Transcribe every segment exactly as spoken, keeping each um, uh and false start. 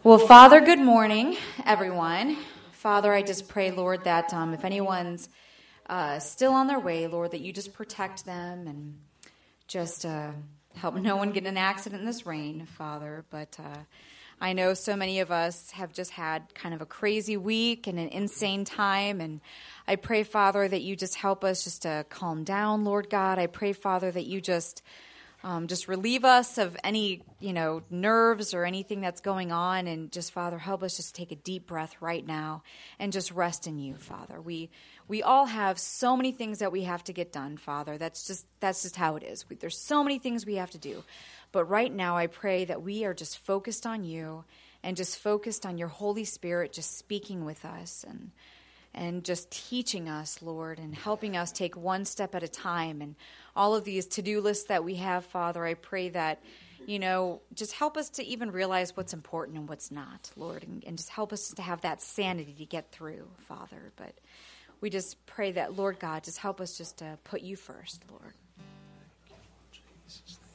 Well, Father, good morning, everyone. Father, I just pray, Lord, that um, if anyone's uh, still on their way, Lord, that you just protect them and just uh, help no one get in an accident in this rain, Father. But uh, I know so many of us have just had kind of a crazy week and an insane time, and I pray, Father, that you just help us just to calm down, Lord God. I pray, Father, that you just Um, just relieve us of any, you know, nerves or anything that's going on. And just, Father, help us just take a deep breath right now and just rest in you, Father. We we all have so many things that we have to get done, Father. That's just that's just how it is. We, there's so many things we have to do. But right now I pray that we are just focused on you and just focused on your Holy Spirit just speaking with us and and just teaching us, Lord, and helping us take one step at a time. And all of these to-do lists that we have, Father, I pray that, you know, just help us to even realize what's important and what's not, Lord, and, and just help us to have that sanity to get through, Father. But we just pray that, Lord God, just help us just to put you first, Lord. Jesus.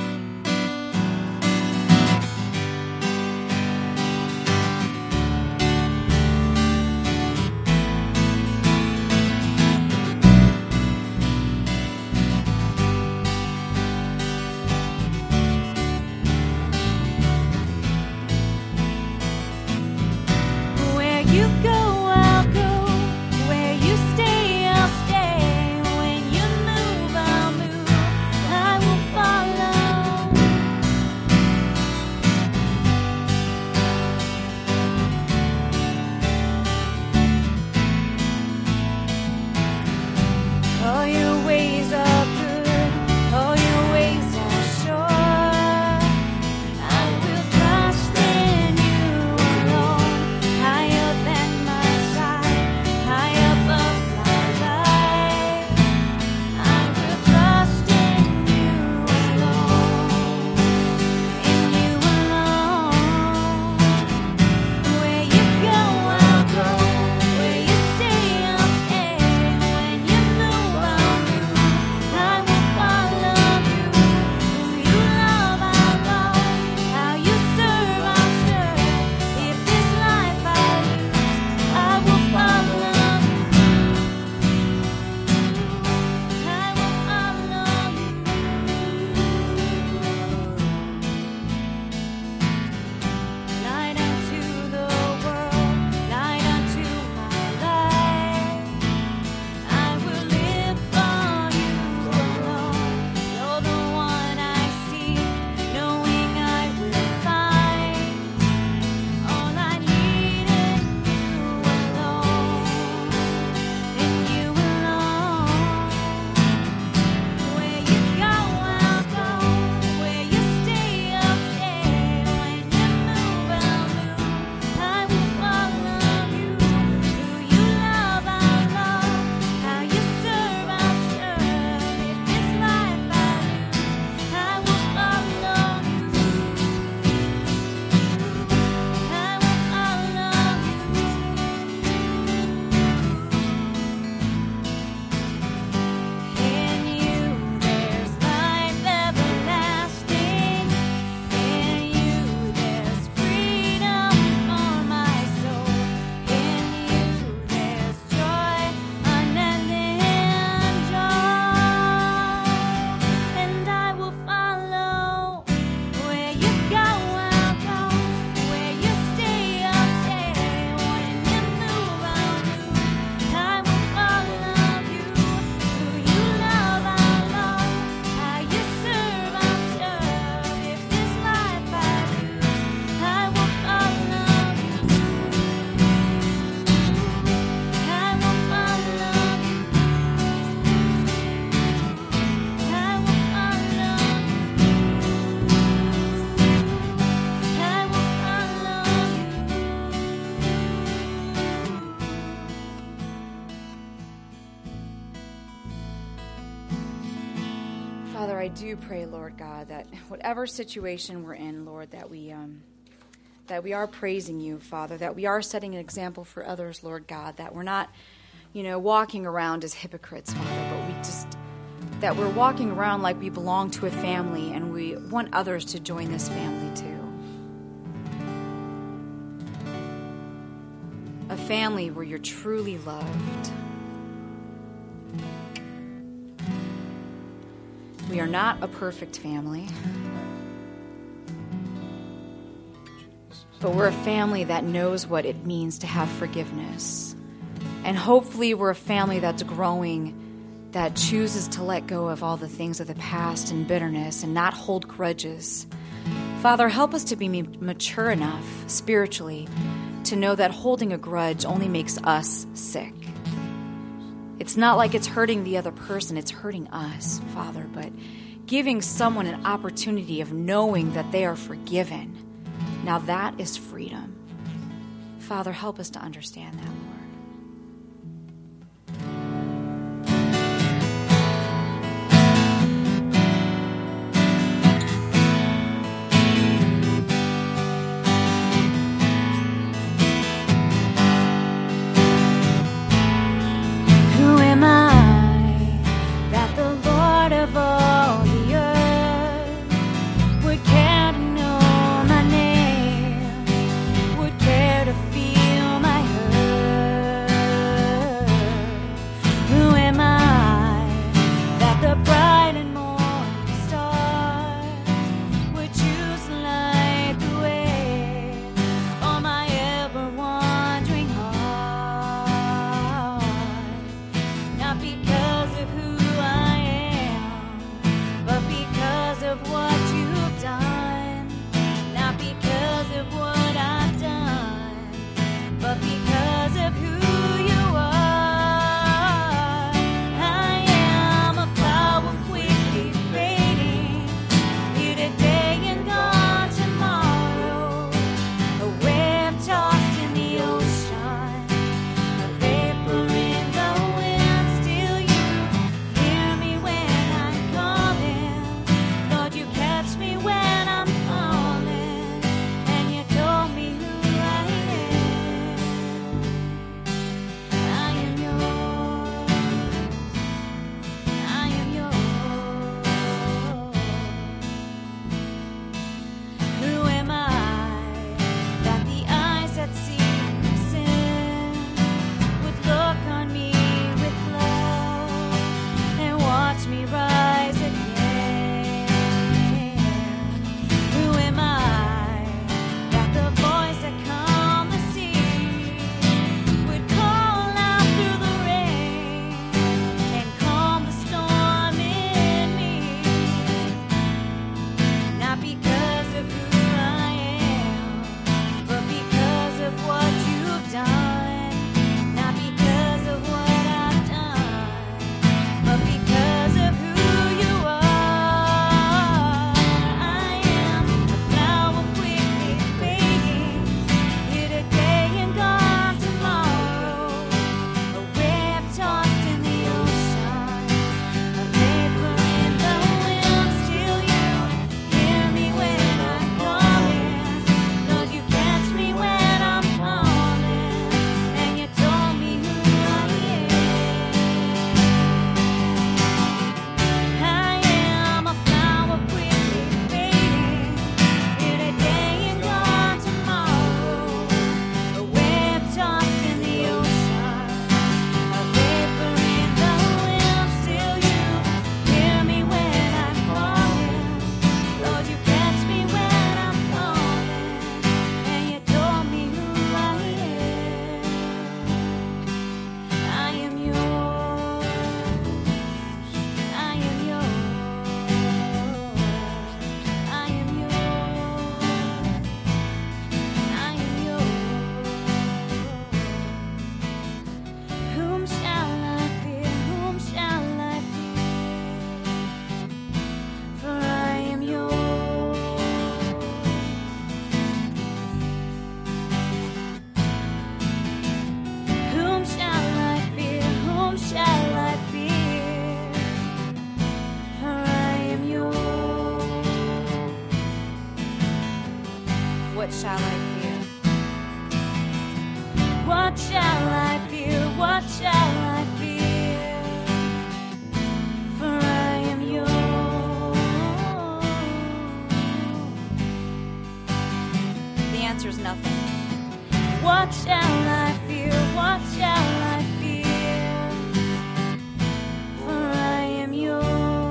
I do pray, Lord God, that whatever situation we're in, Lord, that we um, that we are praising you, Father, that we are setting an example for others, Lord God, that we're not, you know, walking around as hypocrites, Father, but we just, that we're walking around like we belong to a family and we want others to join this family too. family where you're truly loved. We are not a perfect family, but we're a family that knows what it means to have forgiveness. And hopefully we're a family that's growing, that chooses to let go of all the things of the past and bitterness and not hold grudges. Father, help us to be mature enough spiritually to know that holding a grudge only makes us sick. It's not like it's hurting the other person, it's hurting us, Father, but giving someone an opportunity of knowing that they are forgiven, now that is freedom. Father, help us to understand that, Lord. What shall I fear? What shall I fear? What shall I fear? For I am yours. The answer is nothing. What shall I fear? What shall I fear? For I am yours.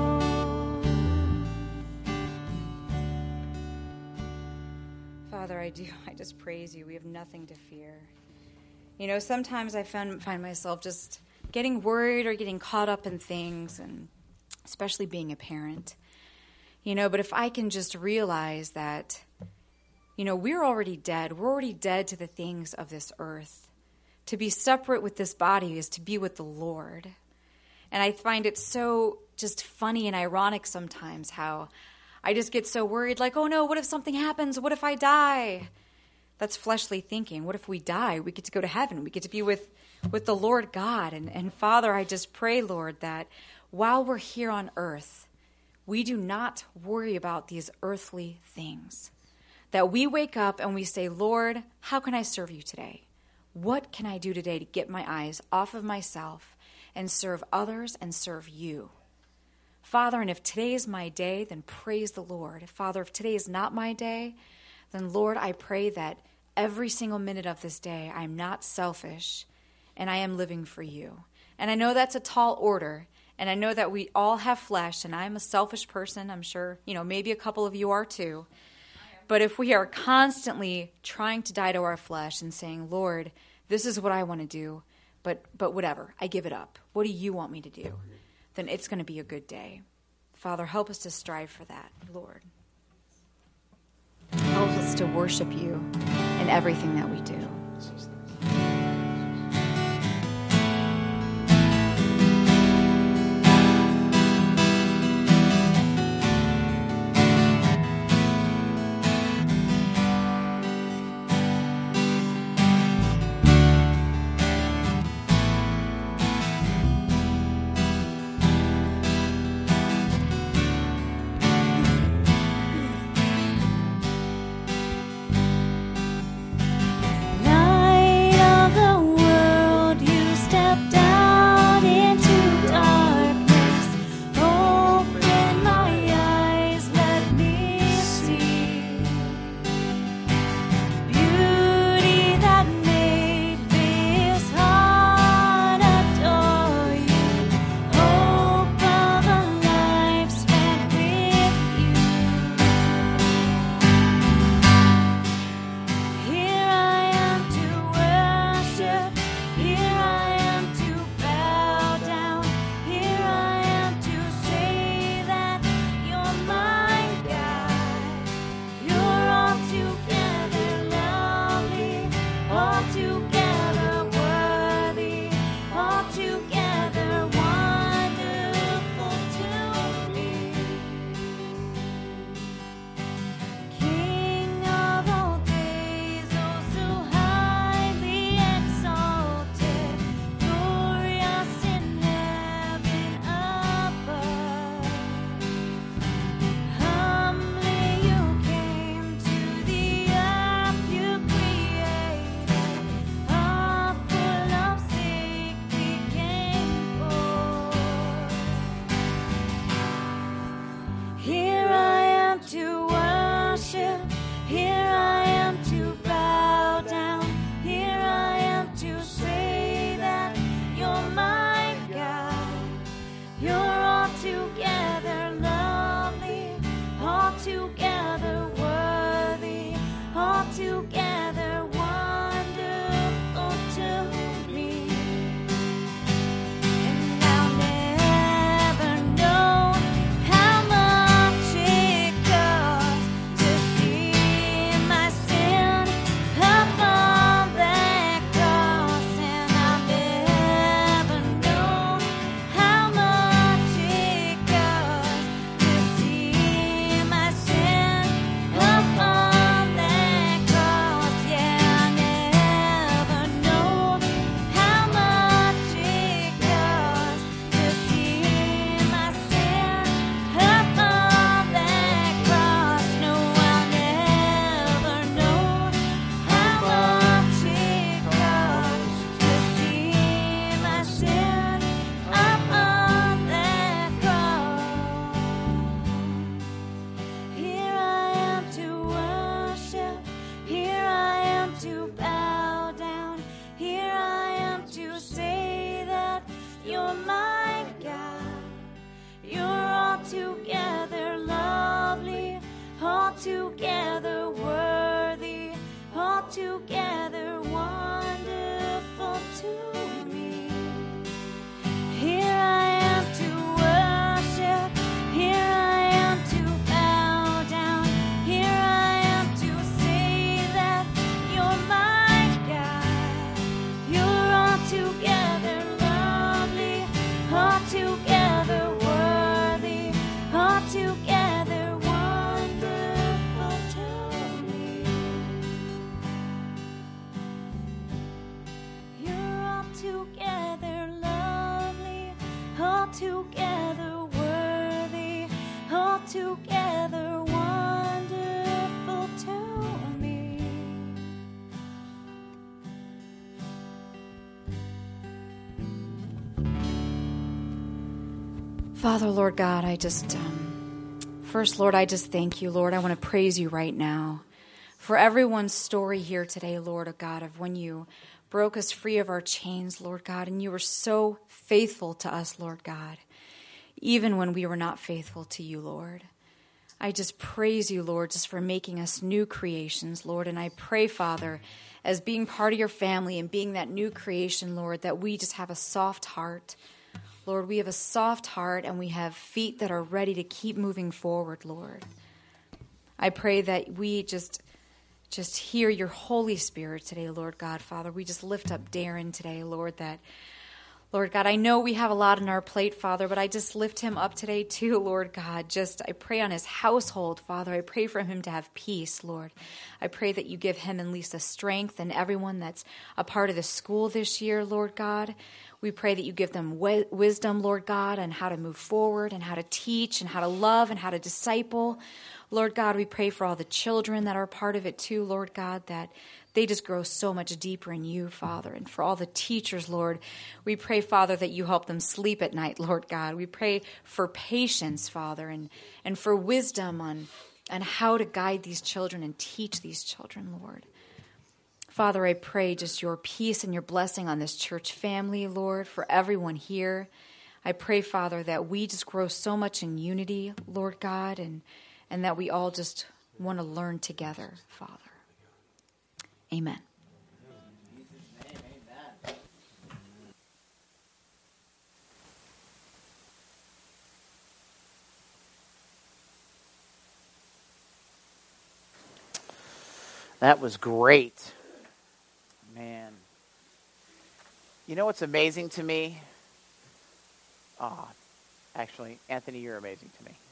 Father, I do. I just praise you. We have nothing to fear. You know, sometimes I find, find myself just getting worried or getting caught up in things, and especially being a parent. You know, but if I can just realize that, you know, we're already dead. We're already dead to the things of this earth. To be separate with this body is to be with the Lord. And I find it so just funny and ironic sometimes how I just get so worried, like, oh no, what if something happens? What if I die? That's fleshly thinking. What if we die? We get to go to heaven. We get to be with, with the Lord God. And, and Father, I just pray, Lord, that while we're here on earth, we do not worry about these earthly things. That we wake up and we say, Lord, how can I serve you today? What can I do today to get my eyes off of myself and serve others and serve you? Father, and if today is my day, then praise the Lord. Father, if today is not my day, then Lord, I pray that every single minute of this day, I'm not selfish and I am living for you. And I know that's a tall order. And I know that we all have flesh, and I'm a selfish person. I'm sure, you know, maybe a couple of you are too. But if we are constantly trying to die to our flesh and saying, Lord, this is what I want to do, but but whatever, I give it up. What do you want me to do? Then it's going to be a good day. Father, help us to strive for that, Lord. Help us to worship you in everything that we do. Night altogether worthy, altogether wonderful to me. Here I am to worship, here I am to bow down, here I am to say that you're my God. You're altogether lovely, altogether worthy, altogether wonderful to me. You're altogether lovely, altogether worthy, altogether wonderful to me. Father, Lord God, I just, um, first, Lord, I just thank you, Lord. I want to praise you right now for everyone's story here today, Lord, oh God, of when you broke us free of our chains, Lord God, and you were so faithful to us, Lord God, even when we were not faithful to you, Lord. I just praise you, Lord, just for making us new creations, Lord, and I pray, Father, as being part of your family and being that new creation, Lord, that we just have a soft heart. Lord, we have a soft heart and we have feet that are ready to keep moving forward, Lord. I pray that we just just hear your Holy Spirit today, Lord God, Father. We just lift up Darren today, Lord, that, Lord God, I know we have a lot on our plate, Father, but I just lift him up today too, Lord God. Just, I pray on his household, Father. I pray for him to have peace, Lord. I pray that you give him and Lisa strength and everyone that's a part of the school this year, Lord God. We pray that you give them wi- wisdom, Lord God, on how to move forward and how to teach and how to love and how to disciple. Lord God, we pray for all the children that are part of it too, Lord God, that they just grow so much deeper in you, Father. And for all the teachers, Lord, we pray, Father, that you help them sleep at night, Lord God. We pray for patience, Father, and, and for wisdom on, on how to guide these children and teach these children, Lord. Father, I pray just your peace and your blessing on this church family, Lord, for everyone here. I pray, Father, that we just grow so much in unity, Lord God, and, and that we all just want to learn together, Father. Amen. That was great. Man. You know what's amazing to me? Oh, actually, Anthony, you're amazing to me.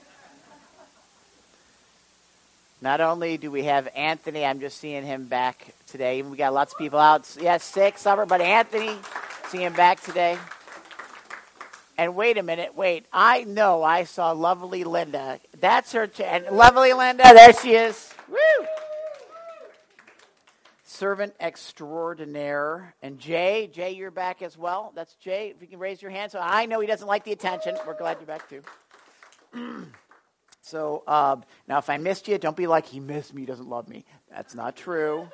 Not only do we have Anthony, I'm just seeing him back today. We got lots of people out. Yeah, sick, summer, but Anthony, seeing him back today. And wait a minute, wait. I know I saw lovely Linda. That's her. Ch- and lovely Linda, there she is. Woo! Servant extraordinaire. And Jay, Jay, you're back as well. That's Jay. If you can raise your hand. So I know he doesn't like the attention. We're glad you're back too. So uh, now if I missed you, don't be like, he missed me, he doesn't love me. That's not true.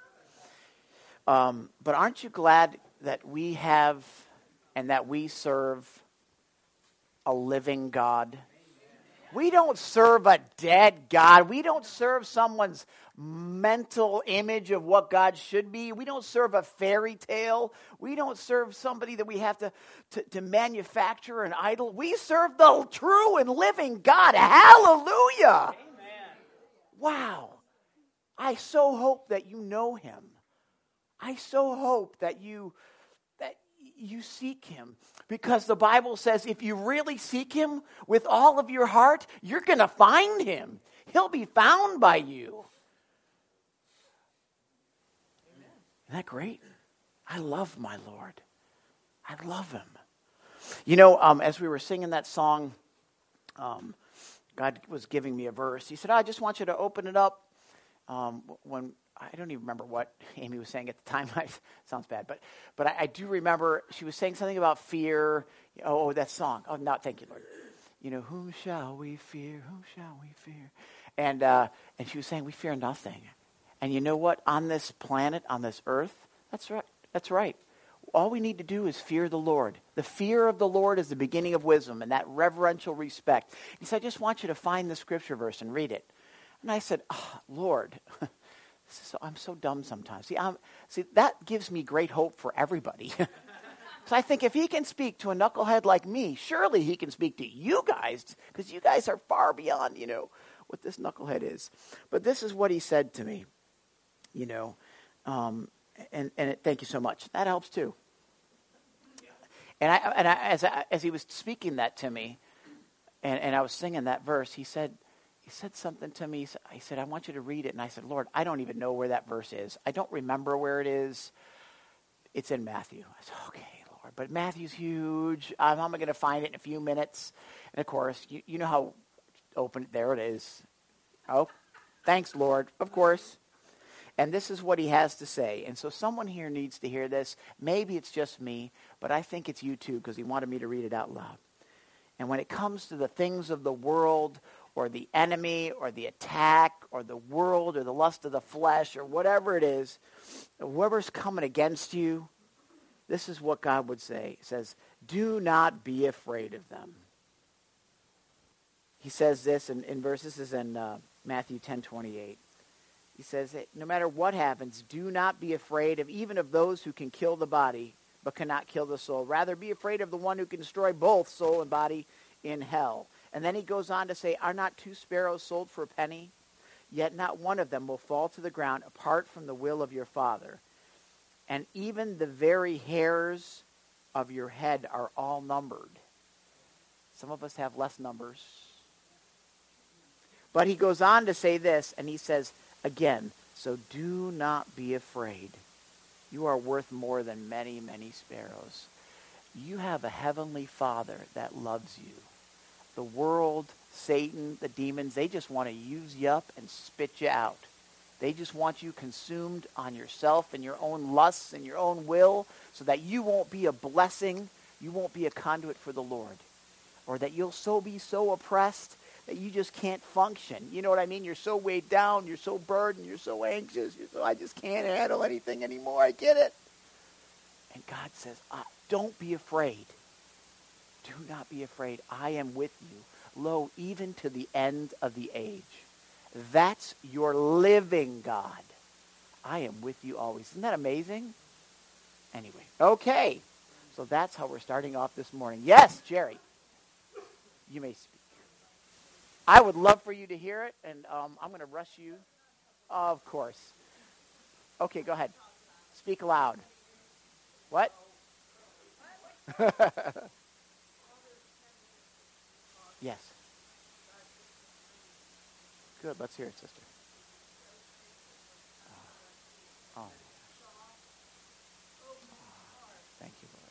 Um, but aren't you glad that we have and that we serve a living God? We don't serve a dead God. We don't serve someone's mental image of what God should be. We don't serve a fairy tale. We don't serve somebody that we have to, to, to manufacture an idol. We serve the true and living God. Hallelujah. Amen. Wow. I so hope that you know him. I so hope that you that you seek him. Because the Bible says if you really seek him with all of your heart, you're going to find him. He'll be found by you. Amen. Isn't that great? I love my Lord. I love him. You know, um, as we were singing that song, um, God was giving me a verse. He said, I just want you to open it up. Um, when I don't even remember what Amy was saying at the time. Sounds bad, but but I, I do remember she was saying something about fear. Oh, oh, that song. Oh, no, thank you, Lord. You know, whom shall we fear? Whom shall we fear? And uh, and she was saying we fear nothing. And you know what? On this planet, on this earth, that's right. That's right. All we need to do is fear the Lord. The fear of the Lord is the beginning of wisdom and that reverential respect. He said, I just want you to find the scripture verse and read it. And I said, oh, Lord, so, I'm so dumb sometimes. See, I'm, see, that gives me great hope for everybody. So I think if he can speak to a knucklehead like me, surely he can speak to you guys, because you guys are far beyond, you know, what this knucklehead is. But this is what he said to me, you know, um, and, and it, thank you so much. That helps too. And I, and I, as I, as he was speaking that to me, and, and I was singing that verse, he said, he said something to me. He said, I want you to read it. And I said, Lord, I don't even know where that verse is. I don't remember where it is. It's in Matthew. I said, okay. But Matthew's huge. Um, how am I going to find it in a few minutes? And of course, you, you know how open, there it is. Oh, thanks, Lord, of course. And this is what he has to say. And so someone here needs to hear this. Maybe it's just me, but I think it's you too, because he wanted me to read it out loud. And when it comes to the things of the world, or the enemy, or the attack, or the world, or the lust of the flesh, or whatever it is, whoever's coming against you, this is what God would say. He says, do not be afraid of them. He says this in, in verses, this is in uh, Matthew ten twenty-eight. He says, no matter what happens, do not be afraid of even of those who can kill the body, but cannot kill the soul. Rather, be afraid of the one who can destroy both soul and body in hell. And then he goes on to say, are not two sparrows sold for a penny? Yet not one of them will fall to the ground apart from the will of your Father. And even the very hairs of your head are all numbered. Some of us have less numbers. But he goes on to say this, and he says, again, so do not be afraid. You are worth more than many, many sparrows. You have a heavenly Father that loves you. The world, Satan, the demons, they just want to use you up and spit you out. They just want you consumed on yourself and your own lusts and your own will so that you won't be a blessing, you won't be a conduit for the Lord. Or that you'll so be so oppressed that you just can't function. You know what I mean? You're so weighed down, you're so burdened, you're so anxious, you're so, I just can't handle anything anymore, I get it. And God says, ah, don't be afraid. Do not be afraid. I am with you, lo, even to the end of the age. That's your living God. I am with you always. Isn't that amazing? Anyway, okay. So that's how we're starting off this morning. Yes, Jerry, you may speak. I would love for you to hear it, and um, I'm going to rush you. Of course. Okay, go ahead. Speak loud. What? Yes. Good. Let's hear it, sister. Oh. Oh. Thank you, Lord.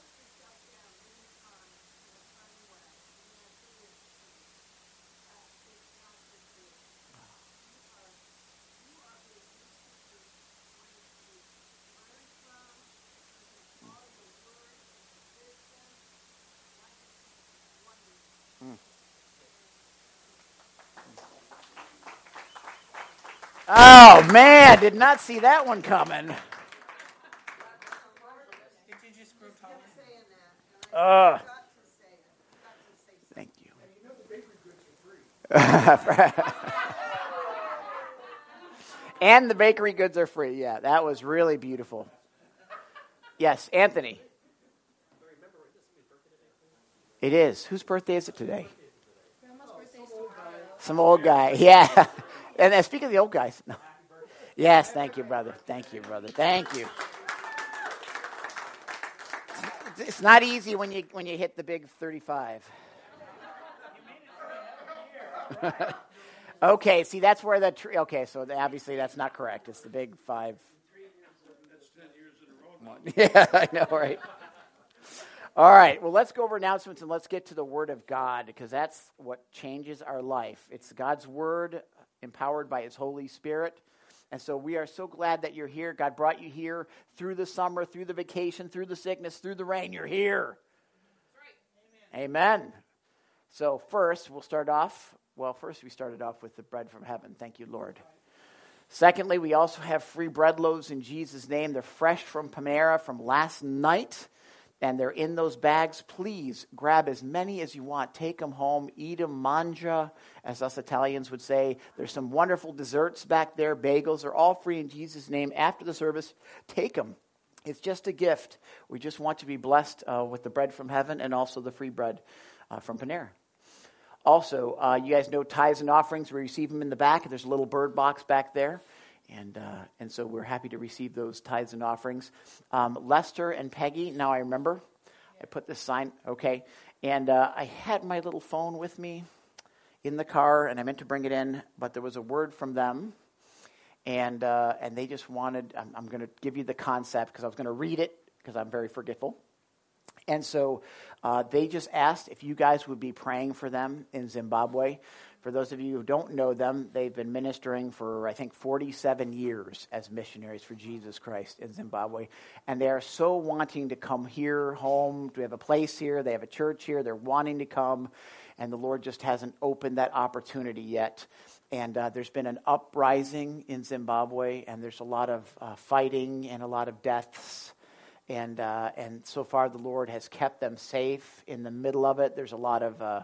Mm. Oh, man, did not see that one coming. Uh, thank you. And the bakery goods are free. Yeah, that was really beautiful. Yes, Anthony. It is. Whose birthday is it today? Some old guy. Yeah. And then speaking of the old guys. No. Yes, thank you, brother. Thank you, brother. Thank you. It's not easy when you when you hit the big thirty-five. Okay, see, that's where the tree. Okay, so the, obviously that's not correct. It's the big five. Yeah, I know, right? All right, well, let's go over announcements and let's get to the Word of God, because that's what changes our life. It's God's Word empowered by His Holy Spirit. And so we are so glad that you're here. God brought you here through the summer, through the vacation, through the sickness, through the rain. You're here. Right. Amen. Amen. So first, we'll start off. Well, first we started off with the bread from heaven. Thank you, Lord. Secondly, we also have free bread loaves in Jesus' name. They're fresh from Panera from last night. and they're in those bags. Please grab as many as you want. Take them home. Eat them. Mangia, as us Italians would say. There's some wonderful desserts back there. Bagels are all free in Jesus' name. After the service, take them. It's just a gift. We just want you to be blessed uh, with the bread from heaven and also the free bread uh, from Panera. Also, uh, you guys know tithes and offerings. We receive them in the back. There's a little bird box back there. And uh, and so we're happy to receive those tithes and offerings. Um, Lester and Peggy, now I remember. I put this sign, okay. And uh, I had my little phone with me in the car, and I meant to bring it in, but there was a word from them. And uh, and they just wanted, I'm, I'm going to give you the concept because I was going to read it because I'm very forgetful. And so uh, they just asked if you guys would be praying for them in Zimbabwe. For those of you who don't know them, they've been ministering for, I think, forty-seven years as missionaries for Jesus Christ in Zimbabwe. And they are so wanting to come here, home. We have a place here. They have a church here. They're wanting to come. And the Lord just hasn't opened that opportunity yet. And uh, there's been an uprising in Zimbabwe, and there's a lot of uh, fighting and a lot of deaths. And uh, and so far, the Lord has kept them safe in the middle of it. There's a lot of, uh,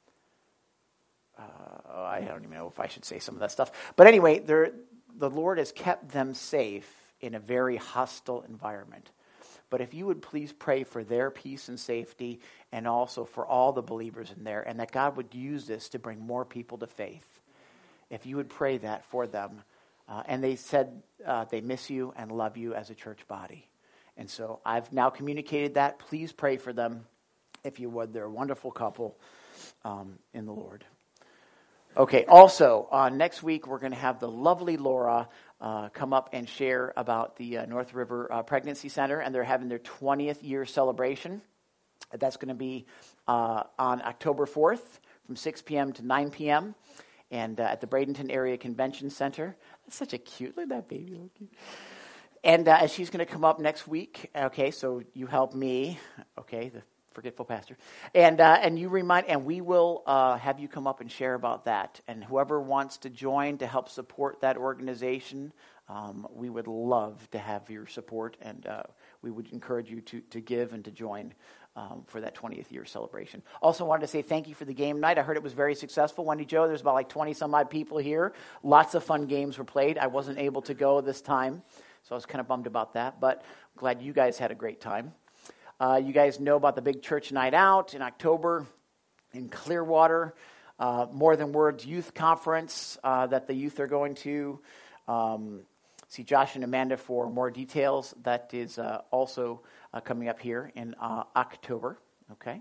uh, I don't even know if I should say some of that stuff. But anyway, the Lord has kept them safe in a very hostile environment. But if you would please pray for their peace and safety, and also for all the believers in there, and that God would use this to bring more people to faith. If you would pray that for them. Uh, and they said uh, they miss you and love you as a church body. And so I've now communicated that. Please pray for them, if you would. They're a wonderful couple um, in the Lord. Okay, also, uh, next week we're going to have the lovely Laura uh, come up and share about the uh, North River uh, Pregnancy Center, and they're having their twentieth year celebration. That's going to be uh, on October fourth from six p.m. to nine p.m., and uh, at the Bradenton Area Convention Center. That's such a cute, look at that baby looking. And uh, she's going to come up next week. Okay, so you help me. Okay, the forgetful pastor. And uh, and you remind, and we will uh, have you come up and share about that. And whoever wants to join to help support that organization, um, we would love to have your support. And uh, we would encourage you to, to give and to join Um, for that twentieth year celebration. Also wanted to say thank you for the game night. I heard it was very successful. Wendy Jo, there's about like twenty some odd people here. Lots of fun games were played. I wasn't able to go this time, so I was kind of bummed about that, but I'm glad you guys had a great time. Uh, you guys know about the big church night out in October in Clearwater. Uh, More Than Words Youth Conference uh, that the youth are going to. Um, see Josh and Amanda for more details. That is uh, also uh, coming up here in uh, October, okay?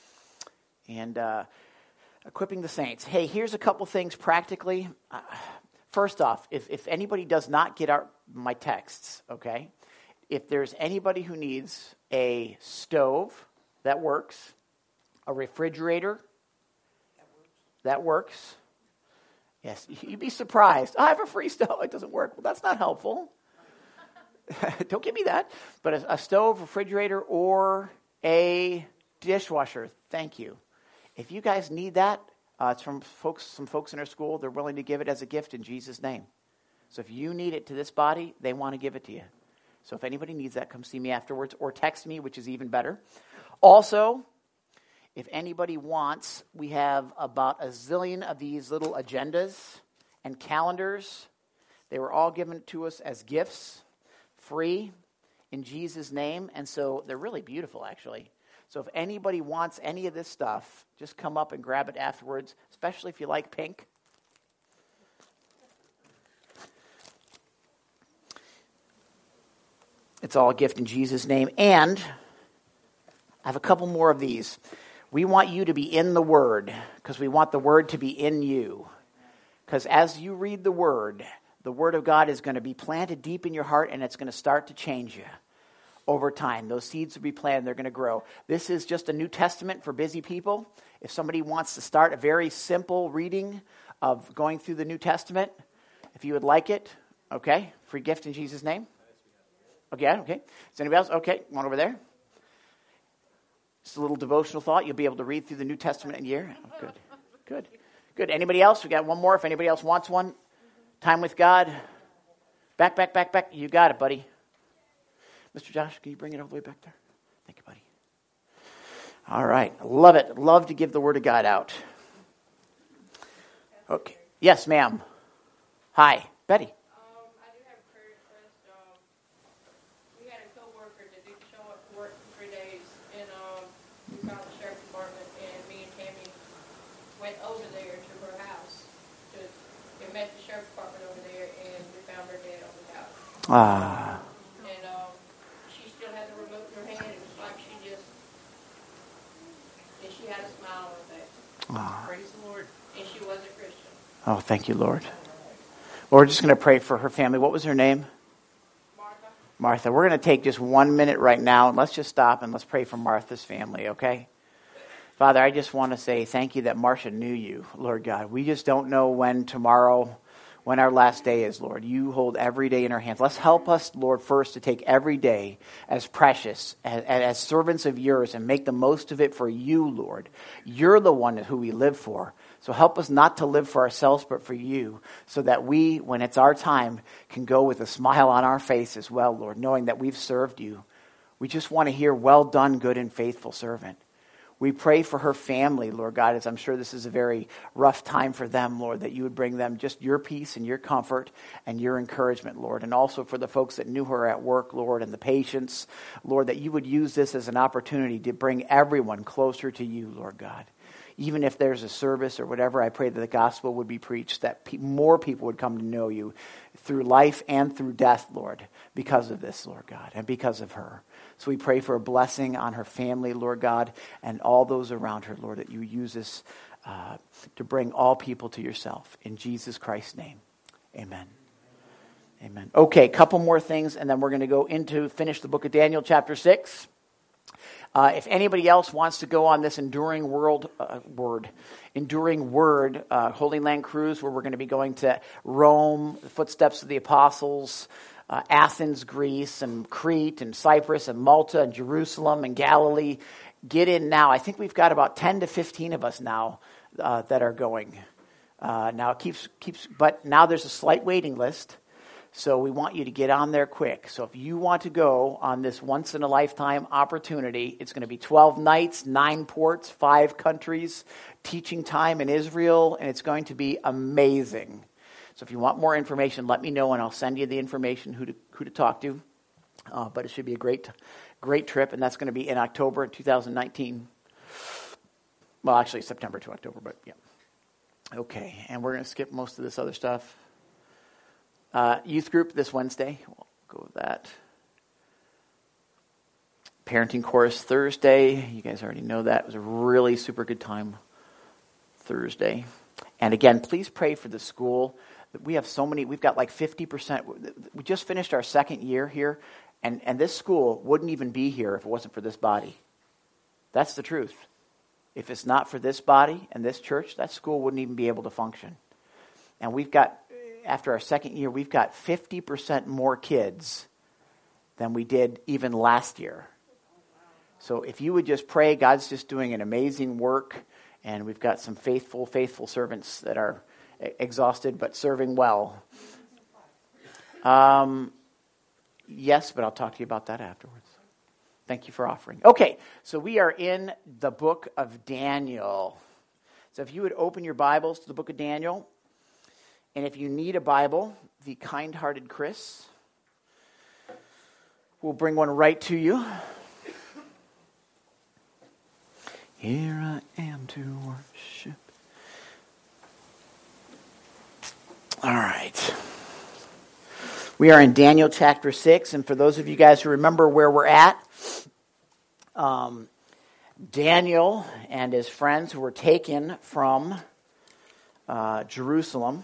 And uh, equipping the saints. Hey, here's a couple things practically. Uh, first off, if, if anybody does not get our my texts, okay, if there's anybody who needs a stove, that works, a refrigerator, that works, that works. Yes, you'd be surprised. I have a free stove. It doesn't work. Well, that's not helpful. Don't give me that. But a, a stove, refrigerator, or a dishwasher. Thank you. If you guys need that, uh, it's from folks, some folks in our school. They're willing to give it as a gift in Jesus' name. So if you need it to this body, they want to give it to you. So if anybody needs that, come see me afterwards or text me, which is even better. Also, if anybody wants, we have about a zillion of these little agendas and calendars. They were all given to us as gifts, free, in Jesus' name. And so they're really beautiful, actually. So if anybody wants any of this stuff, just come up and grab it afterwards, especially if you like pink. It's all a gift in Jesus' name. And I have a couple more of these. We want you to be in the Word because we want the Word to be in you. Because as you read the Word, the Word of God is going to be planted deep in your heart and it's going to start to change you over time. Those seeds will be planted, they're going to grow. This is just a New Testament for busy people. If somebody wants to start a very simple reading of going through the New Testament, if you would like it, okay, free gift in Jesus' name. Okay, okay. Is anybody else? Okay, one over there. Just a little devotional thought. You'll be able to read through the New Testament in a year. Oh, good, good, good. Anybody else? We got one more. If anybody else wants one. Time with God. Back, back, back, back. You got it, buddy. Mister Josh, can you bring it all the way back there? Thank you, buddy. All right. Love it. Love to give the word of God out. Okay. Yes, ma'am. Hi. Betty. Um, I do have a prayer request. Um, we had a coworker that didn't show up to work for three days, and um, we called the sheriff's department, and me and Tammy went over there to her house. To, we met the sheriff's department over there, and we found her dead on the couch. Ah. And um, she still had the remote in her hand. It was like she just, and she had a smile on her face. Ah. Praise the Lord. And she was a Christian. Oh, thank you, Lord. Well, we're just going to pray for her family. What was her name? Martha. Martha. We're going to take just one minute right now, and let's just stop and let's pray for Martha's family, okay? Father, I just want to say thank you that Marcia knew you, Lord God. We just don't know when tomorrow, when our last day is, Lord. You hold every day in our hands. Let's help us, Lord, first to take every day as precious, as, as servants of yours, and make the most of it for you, Lord. You're the one who we live for. So help us not to live for ourselves, but for you, so that we, when it's our time, can go with a smile on our face as well, Lord, knowing that we've served you. We just want to hear, well done, good and faithful servant. We pray for her family, Lord God, as I'm sure this is a very rough time for them, Lord, that you would bring them just your peace and your comfort and your encouragement, Lord. And also for the folks that knew her at work, Lord, and the patients, Lord, that you would use this as an opportunity to bring everyone closer to you, Lord God. Even if there's a service or whatever, I pray that the gospel would be preached, that pe- more people would come to know you through life and through death, Lord, because of this, Lord God, and because of her. So we pray for a blessing on her family, Lord God, and all those around her, Lord, that you use this uh, to bring all people to yourself. In Jesus Christ's name, amen. Amen. Okay, a couple more things, and then we're going to go into, finish the book of Daniel, chapter six. Uh, if anybody else wants to go on this enduring world uh, word, enduring word uh, Holy Land cruise, where we're going to be going to Rome, the footsteps of the apostles, uh, Athens, Greece, and Crete, and Cyprus, and Malta, and Jerusalem, and Galilee, get in now. I think we've got about ten to fifteen of us now uh, that are going. Uh, now it keeps keeps, but now there's a slight waiting list. So we want you to get on there quick. So if you want to go on this once-in-a-lifetime opportunity, it's going to be twelve nights, nine ports, five countries, teaching time in Israel, and it's going to be amazing. So if you want more information, let me know, and I'll send you the information who to who to talk to. Uh, but it should be a great, great trip, and that's going to be in October in two thousand nineteen. Well, actually September to October, but yeah. Okay, and we're going to skip most of this other stuff. Uh, youth group this Wednesday. We'll go with that. Parenting course Thursday. You guys already know that. It was a really super good time Thursday. And again, please pray for the school. We have so many. We've got like fifty percent. We just finished our second year here. And, and this school wouldn't even be here if it wasn't for this body. That's the truth. If it's not for this body and this church, that school wouldn't even be able to function. And we've got... After our second year, we've got fifty percent more kids than we did even last year. So if you would just pray, God's just doing an amazing work, and we've got some faithful, faithful servants that are exhausted but serving well. Um, yes, but I'll talk to you about that afterwards. Thank you for offering. Okay, so we are in the book of Daniel. So if you would open your Bibles to the book of Daniel. And if you need a Bible, the kind-hearted Chris will bring one right to you. Here I am to worship. All right. We are in Daniel chapter six, and for those of you guys who remember where we're at, um, Daniel and his friends who were taken from uh, Jerusalem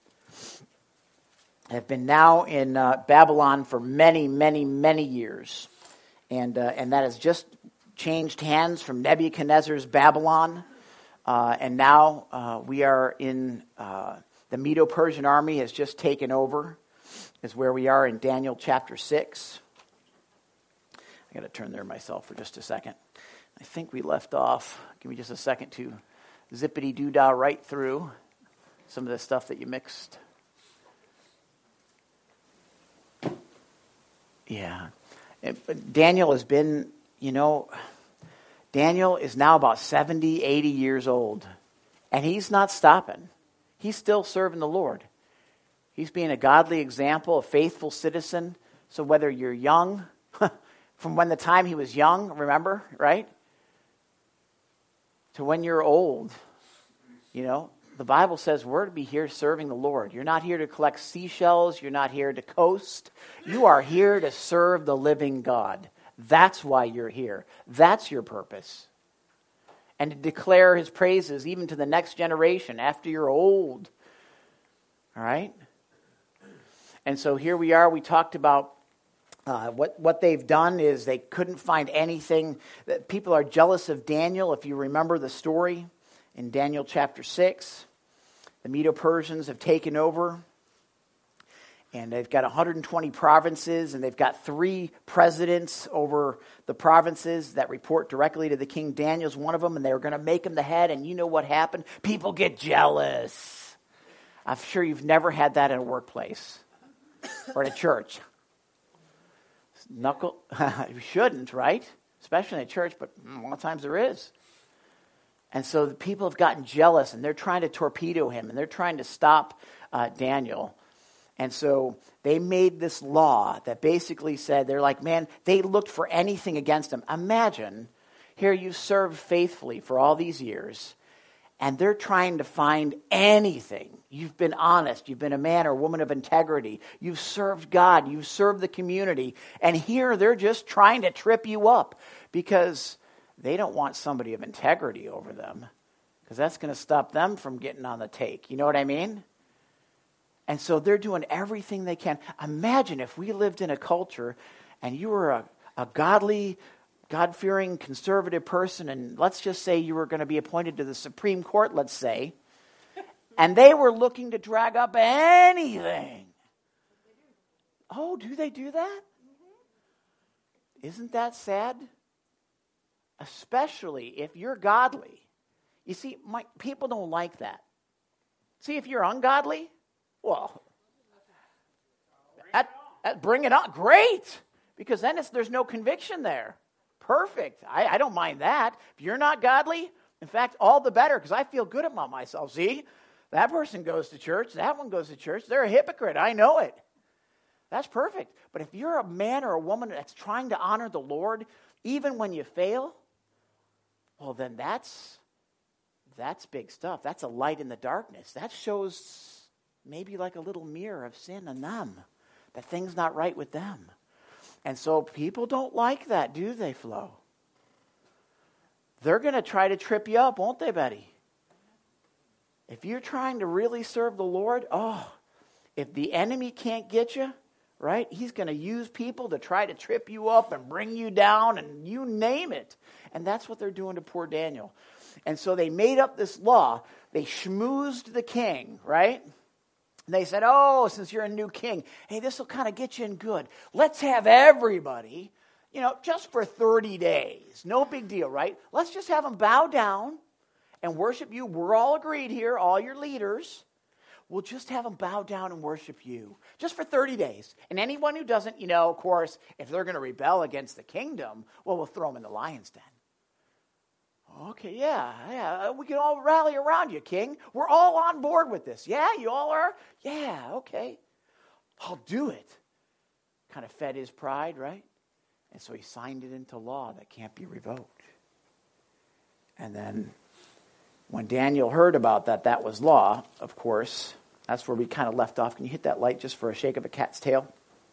have been now in uh, Babylon for many, many, many years. And uh, and that has just changed hands from Nebuchadnezzar's Babylon. Uh, and now uh, we are in, uh, the Medo-Persian army has just taken over, is where we are in Daniel chapter six. I got to turn there myself for just a second. I think we left off, give me just a second to zippity-doo-dah right through some of the stuff that you mixed. Yeah. Daniel has been, you know, Daniel is now about seventy, eighty years old, and he's not stopping. He's still serving the Lord. He's being a godly example, a faithful citizen. So whether you're young, from when the time he was young, remember, right? To when you're old, you know, the Bible says we're to be here serving the Lord. You're not here to collect seashells. You're not here to coast. You are here to serve the living God. That's why you're here. That's your purpose. And to declare his praises even to the next generation after you're old. All right? And so here we are. We talked about uh, what, what they've done is they couldn't find anything. That people are jealous of Daniel. If you remember the story in Daniel chapter six, the Medo-Persians have taken over. And they've got one hundred twenty provinces, and they've got three presidents over the provinces that report directly to the king. Daniel's one of them, and they were going to make him the head, and you know what happened? People get jealous. I'm sure you've never had that in a workplace or in a church. Knuckle, you shouldn't, right? Especially in a church, but a lot of times there is. And so the people have gotten jealous, and they're trying to torpedo him, and they're trying to stop uh, Daniel. And so they made this law that basically said, they're like, man, they looked for anything against him. Imagine, here you served faithfully for all these years, and they're trying to find anything. You've been honest. You've been a man or woman of integrity. You've served God. You've served the community. And here they're just trying to trip you up because they don't want somebody of integrity over them, because that's going to stop them from getting on the take. You know what I mean? And so they're doing everything they can. Imagine if we lived in a culture and you were a, a godly, God-fearing, conservative person, and let's just say you were going to be appointed to the Supreme Court, let's say, and they were looking to drag up anything. Oh, do they do that? Isn't that sad? Especially if you're godly. You see, my, people don't like that. See, if you're ungodly, well, that, that, bring it on. Great. Because then it's, there's no conviction there. Perfect. I, I don't mind that. If you're not godly, in fact, all the better, because I feel good about myself. See, that person goes to church. That one goes to church. They're a hypocrite. I know it. That's perfect. But if you're a man or a woman that's trying to honor the Lord, even when you fail, well, then that's that's big stuff. That's a light in the darkness. That shows maybe like a little mirror of sin in them, that things not right with them. And so people don't like that, do they, Flo? They're going to try to trip you up, won't they, Betty? If you're trying to really serve the Lord, oh, if the enemy can't get you, right, he's going to use people to try to trip you up and bring you down and you name it. And that's what they're doing to poor Daniel. And so they made up this law. They schmoozed the king, right? They said, oh, since you're a new king, hey, this will kind of get you in good. Let's have everybody, you know, just for thirty days. No big deal, right? Let's just have them bow down and worship you. We're all agreed here, all your leaders. We'll just have them bow down and worship you just for thirty days. And anyone who doesn't, you know, of course, if they're going to rebel against the kingdom, well, we'll throw them in the lion's den. Okay, yeah, yeah, we can all rally around you, King. We're all on board with this. Yeah, you all are? Yeah, okay. I'll do it. Kind of fed his pride, right? And so he signed it into law that can't be revoked. And then when Daniel heard about that, that was law, of course. That's where we kind of left off. Can you hit that light just for a shake of a cat's tail?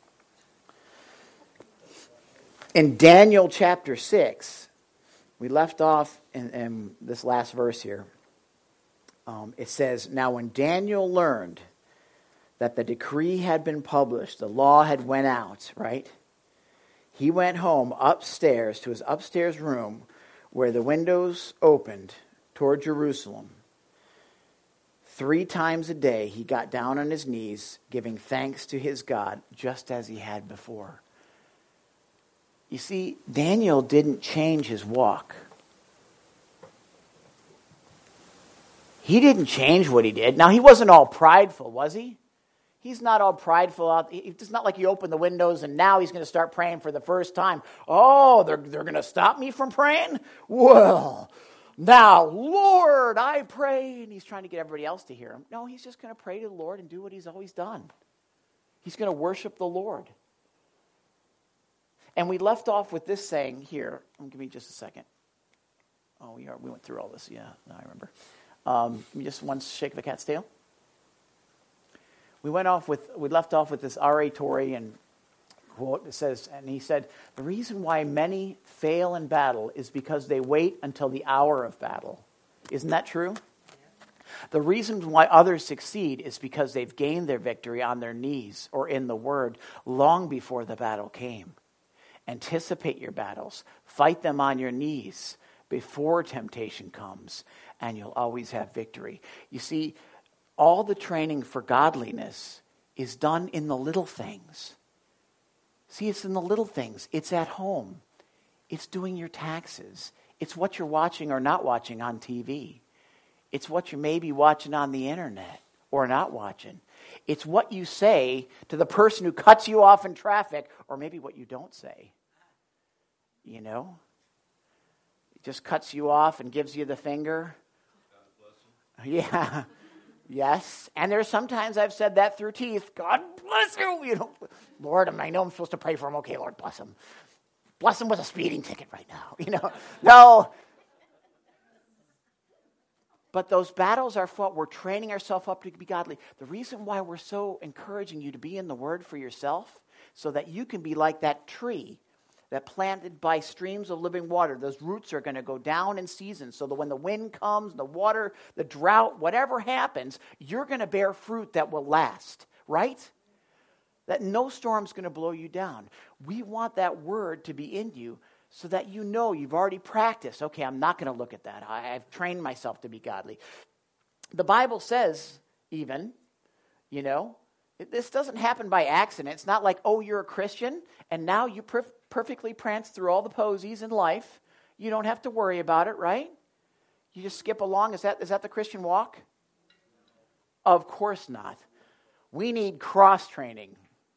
In Daniel chapter six, we left off in, in this last verse here. Um, it says, now when Daniel learned that the decree had been published, the law had went out, right? He went home upstairs to his upstairs room where the windows opened toward Jerusalem. Three times a day he got down on his knees giving thanks to his God just as he had before. You see, Daniel didn't change his walk. He didn't change what he did. Now, he wasn't all prideful, was he? He's not all prideful. Out. It's not like you open the windows and now he's going to start praying for the first time. Oh, they're, they're going to stop me from praying? Well, now, Lord, I pray. And he's trying to get everybody else to hear him. No, he's just going to pray to the Lord and do what he's always done. He's going to worship the Lord. And we left off with this saying here. Give me just a second. Oh, we are. We went through all this. Yeah, I remember. Um, give me just one shake of a cat's tail. We went off with, we left off with this R A Torrey and quote. It says, and he said, the reason why many fail in battle is because they wait until the hour of battle. Isn't that true? The reason why others succeed is because they've gained their victory on their knees or in the Word long before the battle came. Anticipate your battles. Fight them on your knees before temptation comes, and you'll always have victory. You see, all the training for godliness is done in the little things. See, it's in the little things. It's at home. It's doing your taxes. It's what you're watching or not watching on T V. It's what you may be watching on the internet or not watching. It's what you say to the person who cuts you off in traffic, or maybe what you don't say. You know? It just cuts you off and gives you the finger. Yeah. Yes, and there's sometimes I've said that through teeth. God bless you. You know, Lord, I know I'm supposed to pray for him. Okay, Lord, bless him. Bless him with a speeding ticket right now. You know, no. But those battles are fought. We're training ourselves up to be godly. The reason why we're so encouraging you to be in the Word for yourself, so that you can be like that tree that planted by streams of living water. Those roots are going to go down in season so that when the wind comes, the water, the drought, whatever happens, you're going to bear fruit that will last, right? That no storm's going to blow you down. We want that word to be in you so that you know you've already practiced. Okay, I'm not going to look at that. I, I've trained myself to be godly. The Bible says even, you know, this doesn't happen by accident. It's not like, oh, you're a Christian, and now you perf- perfectly prance through all the posies in life. You don't have to worry about it, right? You just skip along. Is that is that the Christian walk? Of course not. We need cross-training.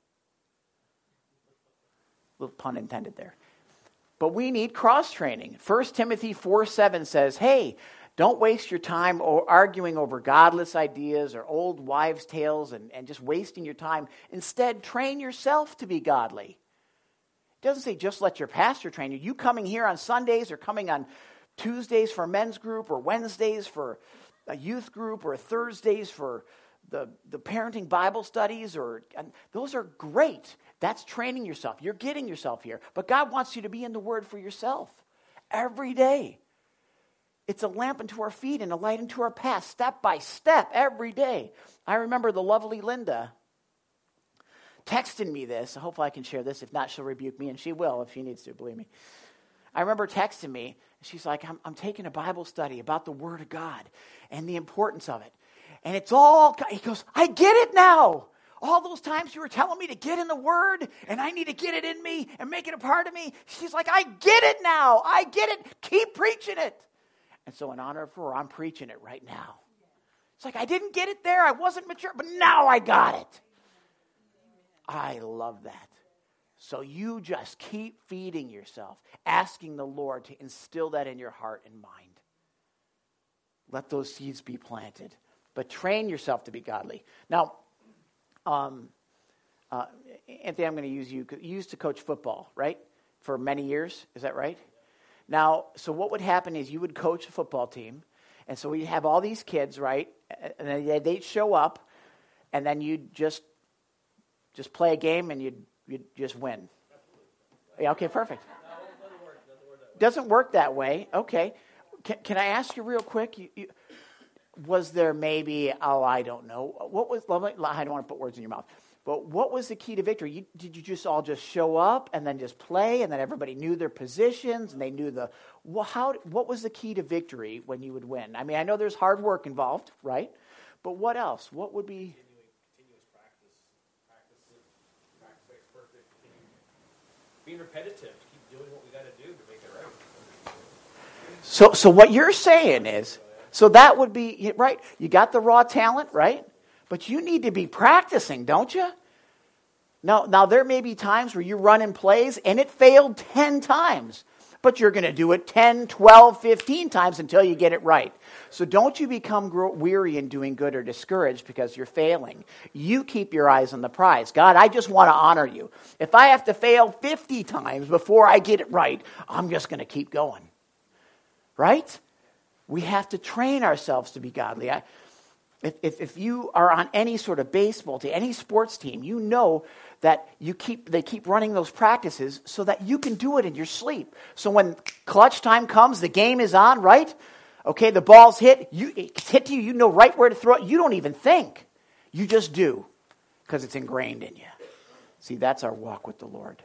Little pun intended there. But we need cross-training. First Timothy four seven says, hey, don't waste your time arguing over godless ideas or old wives' tales and, and just wasting your time. Instead, train yourself to be godly. It doesn't say just let your pastor train you. You coming here on Sundays or coming on Tuesdays for men's group or Wednesdays for a youth group or Thursdays for the, the parenting Bible studies, or and those are great. That's training yourself. You're getting yourself here. But God wants you to be in the Word for yourself every day. It's a lamp unto our feet and a light unto our path, step by step, every day. I remember the lovely Linda texting me this. Hopefully I can share this. If not, she'll rebuke me, and she will if she needs to, believe me. I remember texting me. She's like, I'm, I'm taking a Bible study about the Word of God and the importance of it. And it's all, he goes, I get it now. All those times you were telling me to get in the Word, and I need to get it in me and make it a part of me. She's like, I get it now. I get it. Keep preaching it. And so in honor of her, I'm preaching it right now. It's like, I didn't get it there. I wasn't mature, but now I got it. I love that. So you just keep feeding yourself, asking the Lord to instill that in your heart and mind. Let those seeds be planted. But train yourself to be godly. Now, um, uh, Anthony, I'm going to use you. You used to coach football, right? For many years. Is that right? Now, so what would happen is you would coach a football team, and so we'd have all these kids, right? And then they'd show up, and then you'd just just play a game, and you'd you'd just win. Yeah, okay, perfect. Doesn't work that way. Okay. Can, can I ask you real quick? You, you, was there maybe, oh, I don't know. What was, I don't want to put words in your mouth. But what was the key to victory? You, did you just all just show up and then just play, and then everybody knew their positions and they knew the well, how? What was the key to victory when you would win? I mean, I know there's hard work involved, right? But what else? What would be? Continuous practice, practice, practice makes perfect. Being repetitive, keep doing what we got to do to make it right. So, so what you're saying is, so that would be right. You got the raw talent, right? But you need to be practicing, don't you? Now, now there may be times where you run in plays and it failed ten times. But you're going to do it ten, twelve, fifteen times until you get it right. So don't you become weary in doing good or discouraged because you're failing. You keep your eyes on the prize. God, I just want to honor you. If I have to fail fifty times before I get it right, I'm just going to keep going. Right? We have to train ourselves to be godly. I, if, if, if you are on any sort of baseball team, any sports team, you know that you keep they keep running those practices so that you can do it in your sleep. So when clutch time comes, the game is on, right? Okay, the ball's hit, you it's hit to you, you know right where to throw it. You don't even think. You just do because it's ingrained in you. See, that's our walk with the Lord.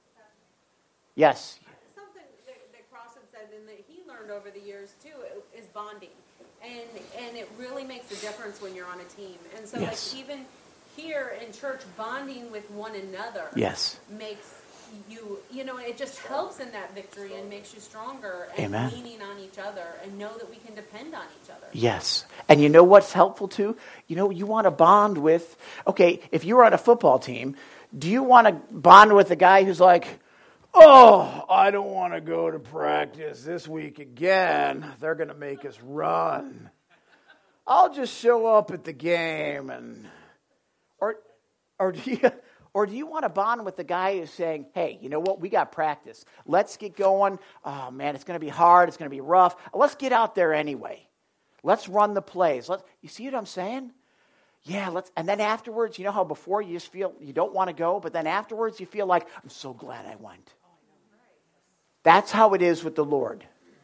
Yes. Something that, that Crossan said and that he learned over the years too is bonding. And and it really makes a difference when you're on a team. And so Yes. like even here in church, bonding with one another Yes. makes you, you know, it just helps in that victory and makes you stronger and Amen. leaning on each other and know that we can depend on each other. Yes. And you know what's helpful too? You know, you want to bond with, okay, if you're on a football team, do you want to bond with a guy who's like, oh, I don't want to go to practice this week again. They're going to make us run. I'll just show up at the game and... Or, or do you, or do you want to bond with the guy who's saying, "Hey, you know what? We got practice. Let's get going. Oh man, it's going to be hard. It's going to be rough. Let's get out there anyway. Let's run the plays. Let's." You see what I'm saying? Yeah. Let's. And then afterwards, you know how before you just feel you don't want to go, but then afterwards you feel like, I'm so glad I went. That's how it is with the Lord.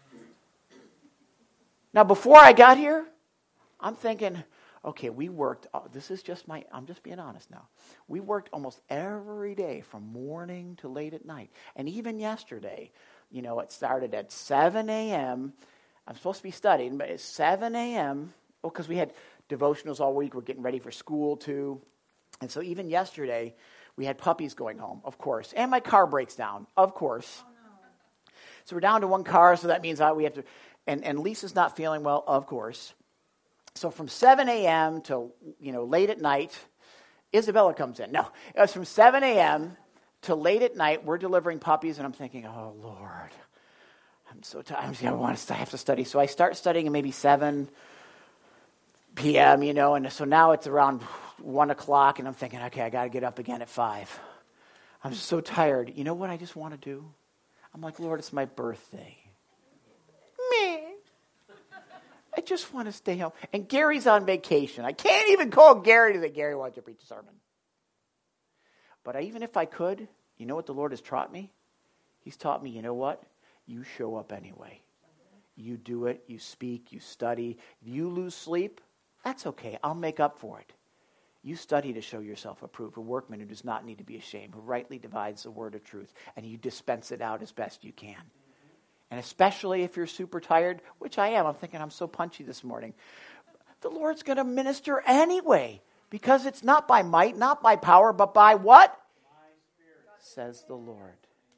Now, before I got here, I'm thinking, okay, we worked, uh, this is just my, I'm just being honest now. We worked almost every day from morning to late at night. And even yesterday, you know, it started at seven a.m. I'm supposed to be studying, but it's seven a.m. Oh, because we had devotionals all week. We're getting ready for school, too. And so even yesterday, we had puppies going home, of course. And my car breaks down, of course. Oh, no. So we're down to one car, so that means I, we have to, and, and Lisa's not feeling well, of course. So from seven a.m. to, you know, late at night, Isabella comes in. No, it was from seven a.m. to late at night. We're delivering puppies, and I'm thinking, oh, Lord, I'm so tired. I want to I have to study. So I start studying at maybe seven p.m., you know, and so now it's around one o'clock, and I'm thinking, okay, I got to get up again at five. I'm just so tired. You know what I just want to do? I'm like, Lord, it's my birthday. Meh. I just want to stay home. And Gary's on vacation. I can't even call Gary to say, Gary, why don't you preach a sermon? But I, even if I could, you know what the Lord has taught me? He's taught me, you know what? You show up anyway. You do it. You speak. You study. If you lose sleep, that's okay. I'll make up for it. You study to show yourself approved, a workman who does not need to be ashamed, who rightly divides the word of truth, and you dispense it out as best you can. And especially if you're super tired, which I am. I'm thinking I'm so punchy this morning. The Lord's going to minister anyway. Because it's not by might, not by power, but by what? My Spirit, says the Lord.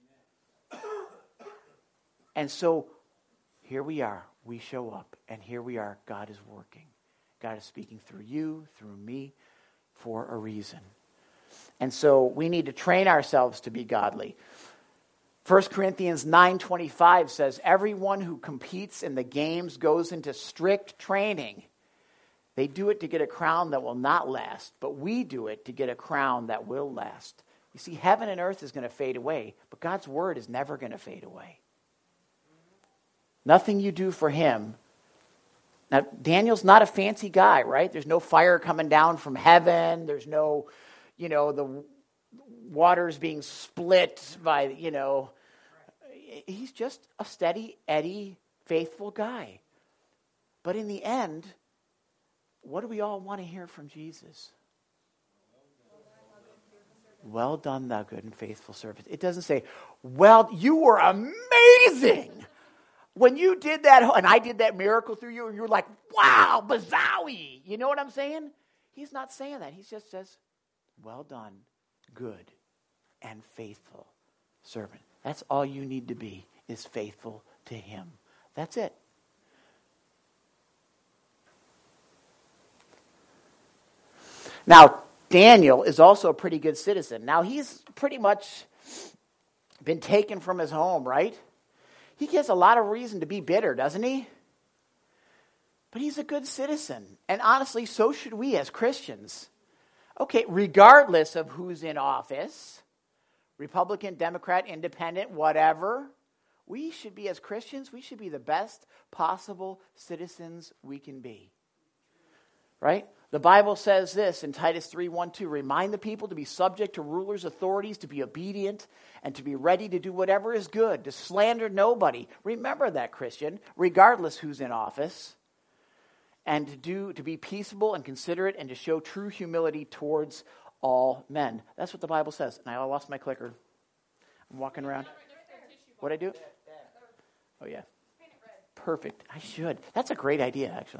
And so here we are. We show up. And here we are. God is working. God is speaking through you, through me, for a reason. And so we need to train ourselves to be godly. First Corinthians nine twenty-five says, everyone who competes in the games goes into strict training. They do it to get a crown that will not last, but we do it to get a crown that will last. You see, heaven and earth is going to fade away, but God's word is never going to fade away. Nothing you do for him. Now, Daniel's not a fancy guy, right? There's no fire coming down from heaven. There's no, you know, the waters being split by, you know, he's just a steady Eddie, faithful guy. But in the end, what do we all want to hear from Jesus? Well done, thou good and faithful servant. It doesn't say, well, you were amazing. When you did that, and I did that miracle through you, and you're like, wow, bazowie. You know what I'm saying? He's not saying that. He just says, well done, good and faithful servant. That's all you need to be, is faithful to him. That's it. Now, Daniel is also a pretty good citizen. Now, he's pretty much been taken from his home, right? He gets a lot of reason to be bitter, doesn't he? But he's a good citizen. And honestly, so should we as Christians. Okay, regardless of who's in office, Republican, Democrat, Independent, whatever, we should be, as Christians, we should be the best possible citizens we can be. Right? The Bible says this in Titus three, one, two, remind the people to be subject to rulers, authorities, to be obedient, and to be ready to do whatever is good, to slander nobody. Remember that, Christian, regardless who's in office. And to do to be peaceable and considerate and to show true humility towards all men. That's what the Bible says. And I lost my clicker. I'm walking around. What'd I do? Oh, yeah. Perfect. I should. That's a great idea, actually.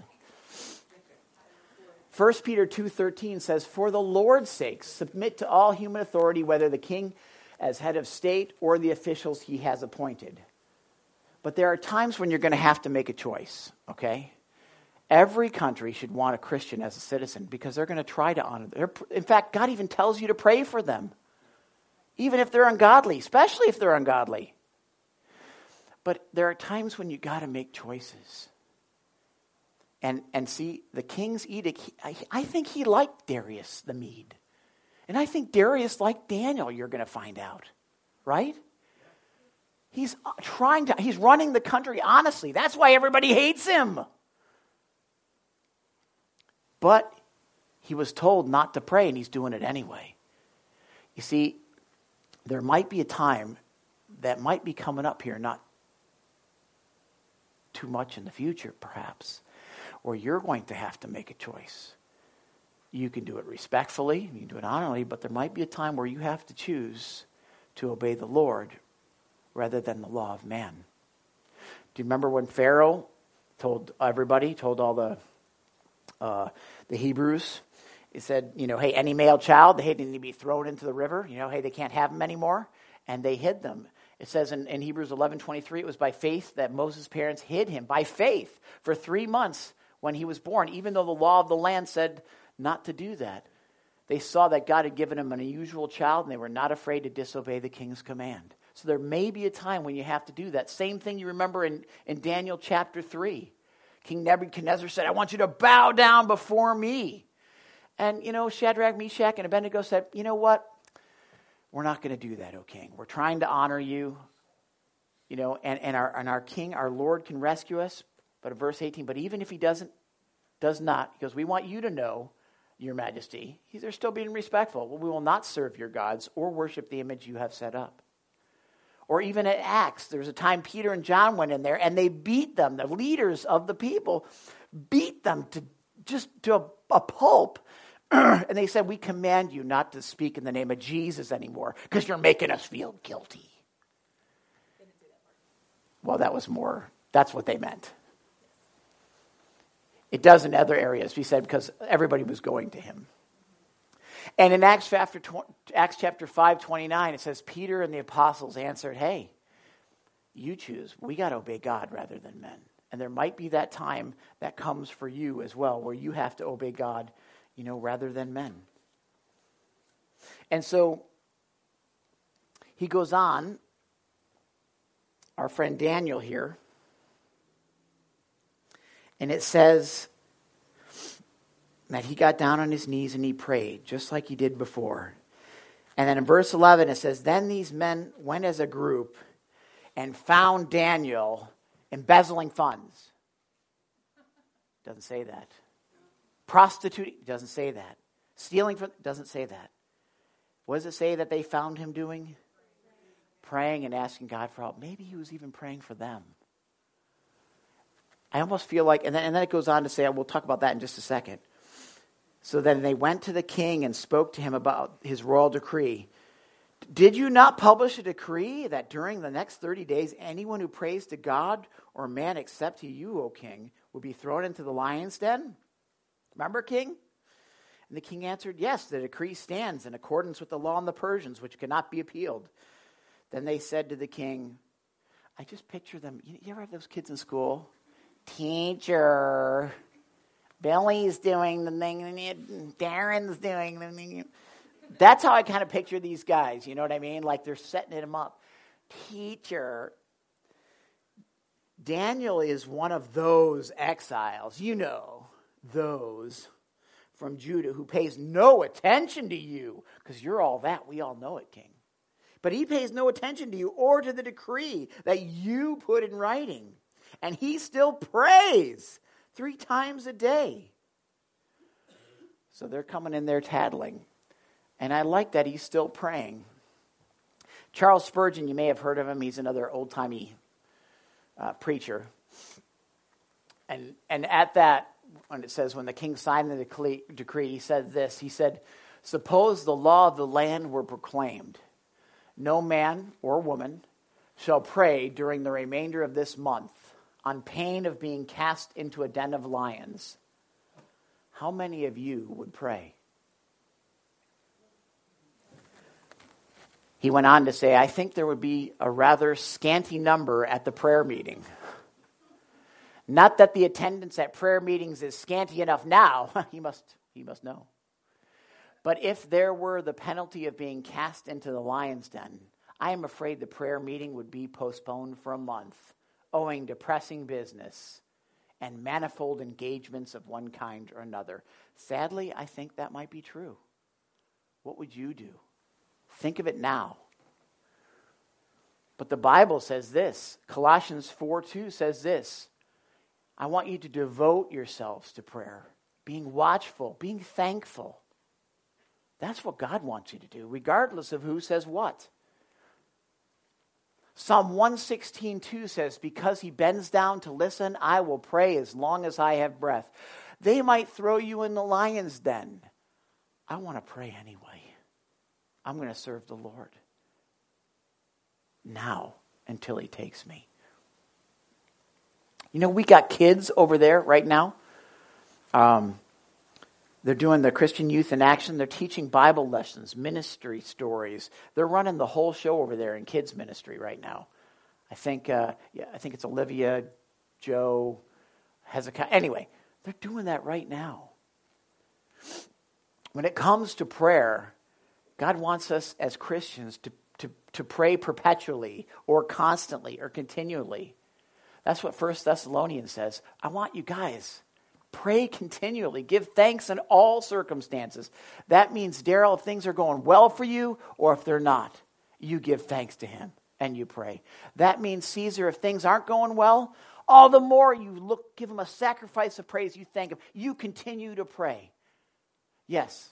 First Peter two thirteen says, for the Lord's sake, submit to all human authority, whether the king as head of state or the officials he has appointed. But there are times when you're going to have to make a choice, okay? Every country should want a Christian as a citizen because they're going to try to honor them. In fact, God even tells you to pray for them, even if they're ungodly, especially if they're ungodly. But there are times when you got to make choices. And and see, the king's edict, he, I, I think he liked Darius the Mede. And I think Darius liked Daniel, you're going to find out. Right? He's trying to, he's running the country honestly. That's why everybody hates him. But he was told not to pray, and he's doing it anyway. You see, there might be a time that might be coming up here, not too much in the future, perhaps, where you're going to have to make a choice. You can do it respectfully, you can do it honorably, but there might be a time where you have to choose to obey the Lord rather than the law of man. Do you remember when Pharaoh told everybody, told all the Uh, the Hebrews, he said, you know, hey, any male child, they need to be thrown into the river. You know, hey, they can't have them anymore. And they hid them. It says in, in Hebrews eleven twenty-three, it was by faith that Moses' parents hid him, by faith, for three months when he was born, even though the law of the land said not to do that. They saw that God had given them an unusual child, and they were not afraid to disobey the king's command. So there may be a time when you have to do that. Same thing you remember in, in Daniel chapter three. King Nebuchadnezzar said, I want you to bow down before me. And, you know, Shadrach, Meshach, and Abednego said, you know what? We're not going to do that, O king. We're trying to honor you. You know, and, and, our, and our king, our Lord, can rescue us. But in verse eighteen, but even if he doesn't, does not, because we want you to know, your majesty, they're still being respectful. Well, we will not serve your gods or worship the image you have set up. Or even at Acts, there's a time Peter and John went in there and they beat them. The leaders of the people beat them to just to a, a pulp. And they said, we command you not to speak in the name of Jesus anymore because you're making us feel guilty. Well, that was more, that's what they meant. It does in other areas, he said, because everybody was going to him. And in Acts chapter, Acts chapter five, twenty-nine, it says, Peter and the apostles answered, hey, you choose. We got to obey God rather than men. And there might be that time that comes for you as well, where you have to obey God, you know, rather than men. And so he goes on, our friend Daniel here, and it says that he got down on his knees and he prayed, just like he did before. And then in verse eleven, it says, then these men went as a group and found Daniel embezzling funds. Doesn't say that. Prostituting, doesn't say that. Stealing from, doesn't say that. What does it say that they found him doing? Praying and asking God for help. Maybe he was even praying for them. I almost feel like, and then, and then it goes on to say, we'll talk about that in just a second. So then they went to the king and spoke to him about his royal decree. Did you not publish a decree that during the next thirty days, anyone who prays to God or man except to you, O king, will be thrown into the lion's den? Remember, king? And the king answered, yes, the decree stands in accordance with the law of the Persians, which cannot be appealed. Then they said to the king, I just picture them. You ever have those kids in school? Teacher, Billy's doing the thing, and Darren's doing the thing. That's how I kind of picture these guys, you know what I mean? Like they're setting him up. Teacher, Daniel is one of those exiles, you know, those from Judah who pays no attention to you, because you're all that. We all know it, King. But he pays no attention to you or to the decree that you put in writing. And he still prays three times a day. So they're coming in there tattling. And I like that he's still praying. Charles Spurgeon, you may have heard of him. He's another old-timey uh, preacher. And and at that, when it says, when the king signed the decree, decree, he said this. He said, suppose the law of the land were proclaimed. No man or woman shall pray during the remainder of this month on pain of being cast into a den of lions. How many of you would pray? He went on to say, I think there would be a rather scanty number at the prayer meeting. Not that the attendance at prayer meetings is scanty enough now. he must he must know. But if there were the penalty of being cast into the lion's den, I am afraid the prayer meeting would be postponed for a month, owing to pressing business and manifold engagements of one kind or another. Sadly, I think that might be true. What would you do? Think of it now. But the Bible says this. Colossians four two says this. I want you to devote yourselves to prayer, being watchful, being thankful. That's what God wants you to do, regardless of who says what. Psalm one sixteen two says, because he bends down to listen, I will pray as long as I have breath. They might throw you in the lion's den. I want to pray anyway. I'm going to serve the Lord now until he takes me. You know, we got kids over there right now. Um, they're doing the Christian Youth in Action. They're teaching Bible lessons, ministry stories. They're running the whole show over there in kids ministry right now. I think, uh, yeah, I think it's Olivia, Joe, Hezekiah. Anyway, they're doing that right now. When it comes to prayer, God wants us as Christians to, to, to pray perpetually or constantly or continually. That's what First Thessalonians says. I want you guys, pray continually. Give thanks in all circumstances. That means, Daryl, if things are going well for you or if they're not, you give thanks to him and you pray. That means, Caesar, if things aren't going well, all the more you look, give him a sacrifice of praise. You thank him. You continue to pray. Yes.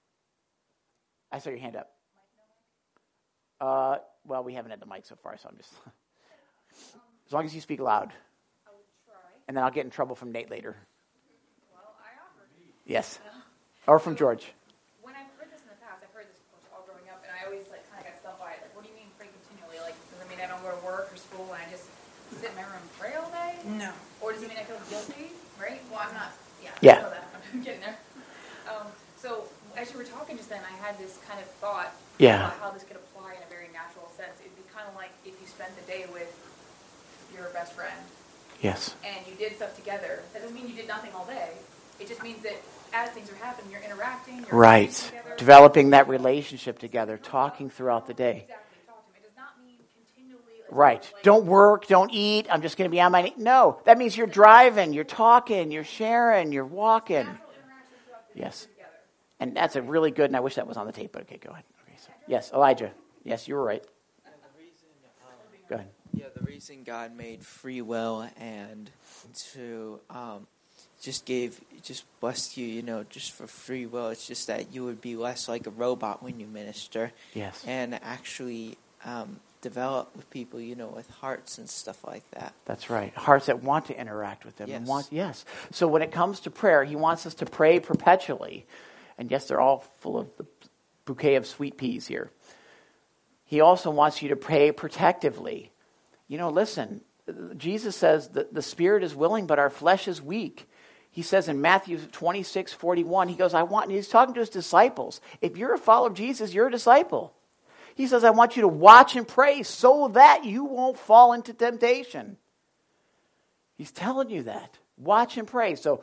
I saw your hand up. Uh, well, we haven't had the mic so far, so I'm just... As long as you speak loud. I will try. And then I'll get in trouble from Nate later. Well, I offered. Yes. Or from George. When I've heard this in the past, I've heard this all growing up, and I always like kind of got stumped by it. Like, what do you mean pray continually? Like, does it mean I don't go to work or school and I just sit in my room and pray all day? No. Or does it mean I feel guilty? Right? Well, I'm not. Yeah. Yeah. I know that. I'm getting there. Um, so as you were talking just then, I had this kind of thought Yeah. about how this could apply in a very natural sense. It'd be kind of like if you spent the day with your best friend. Yes. And you did stuff together. That doesn't mean you did nothing all day. It just means that as things are happening, you're interacting. You're Right. together. Developing that relationship together, talking throughout the day. Exactly. Talk to him. It does not mean continually. Like, Right. like, Don't work, don't eat, I'm just going to be on my knee. No, that means you're driving, you're talking, you're sharing, you're walking. natural interaction throughout the Yes. day together. And that's a really good, and I wish that was on the tape, but okay, go ahead. Okay, so, yes, Elijah. Yes, you were right. Yeah, the reason, um, Go ahead. yeah, the reason God made free will and to um, just gave, just blessed you, you know, just for free will. It's just that you would be less like a robot when you minister. Yes. And actually um, develop with people, you know, with hearts and stuff like that. That's right. Hearts that want to interact with them. And Yes. want, yes. So when it comes to prayer, he wants us to pray perpetually. And yes, they're all full of the bouquet of sweet peas here. He also wants you to pray protectively. You know, listen, Jesus says that the spirit is willing, but our flesh is weak. He says in Matthew twenty-six forty-one, he goes, I want, and he's talking to his disciples. If you're a follower of Jesus, you're a disciple. He says, I want you to watch and pray so that you won't fall into temptation. He's telling you that. Watch and pray. So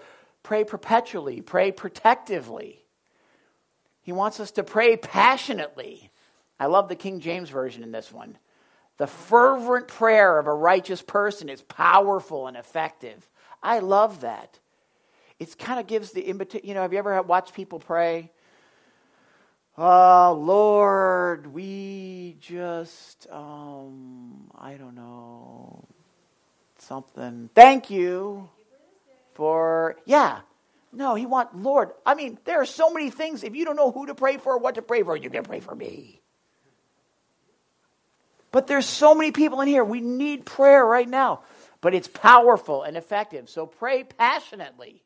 pray perpetually, pray protectively. He wants us to pray passionately. I love the King James Version in this one. The fervent prayer of a righteous person is powerful and effective. I love that. It kind of gives the invitation. You know, have you ever watched people pray? Oh, Lord, we just, um, I don't know, something. Thank you for, yeah. No, he wants, Lord, I mean, there are so many things. If you don't know who to pray for or what to pray for, you can pray for me. But there's so many people in here. We need prayer right now. But it's powerful and effective. So pray passionately.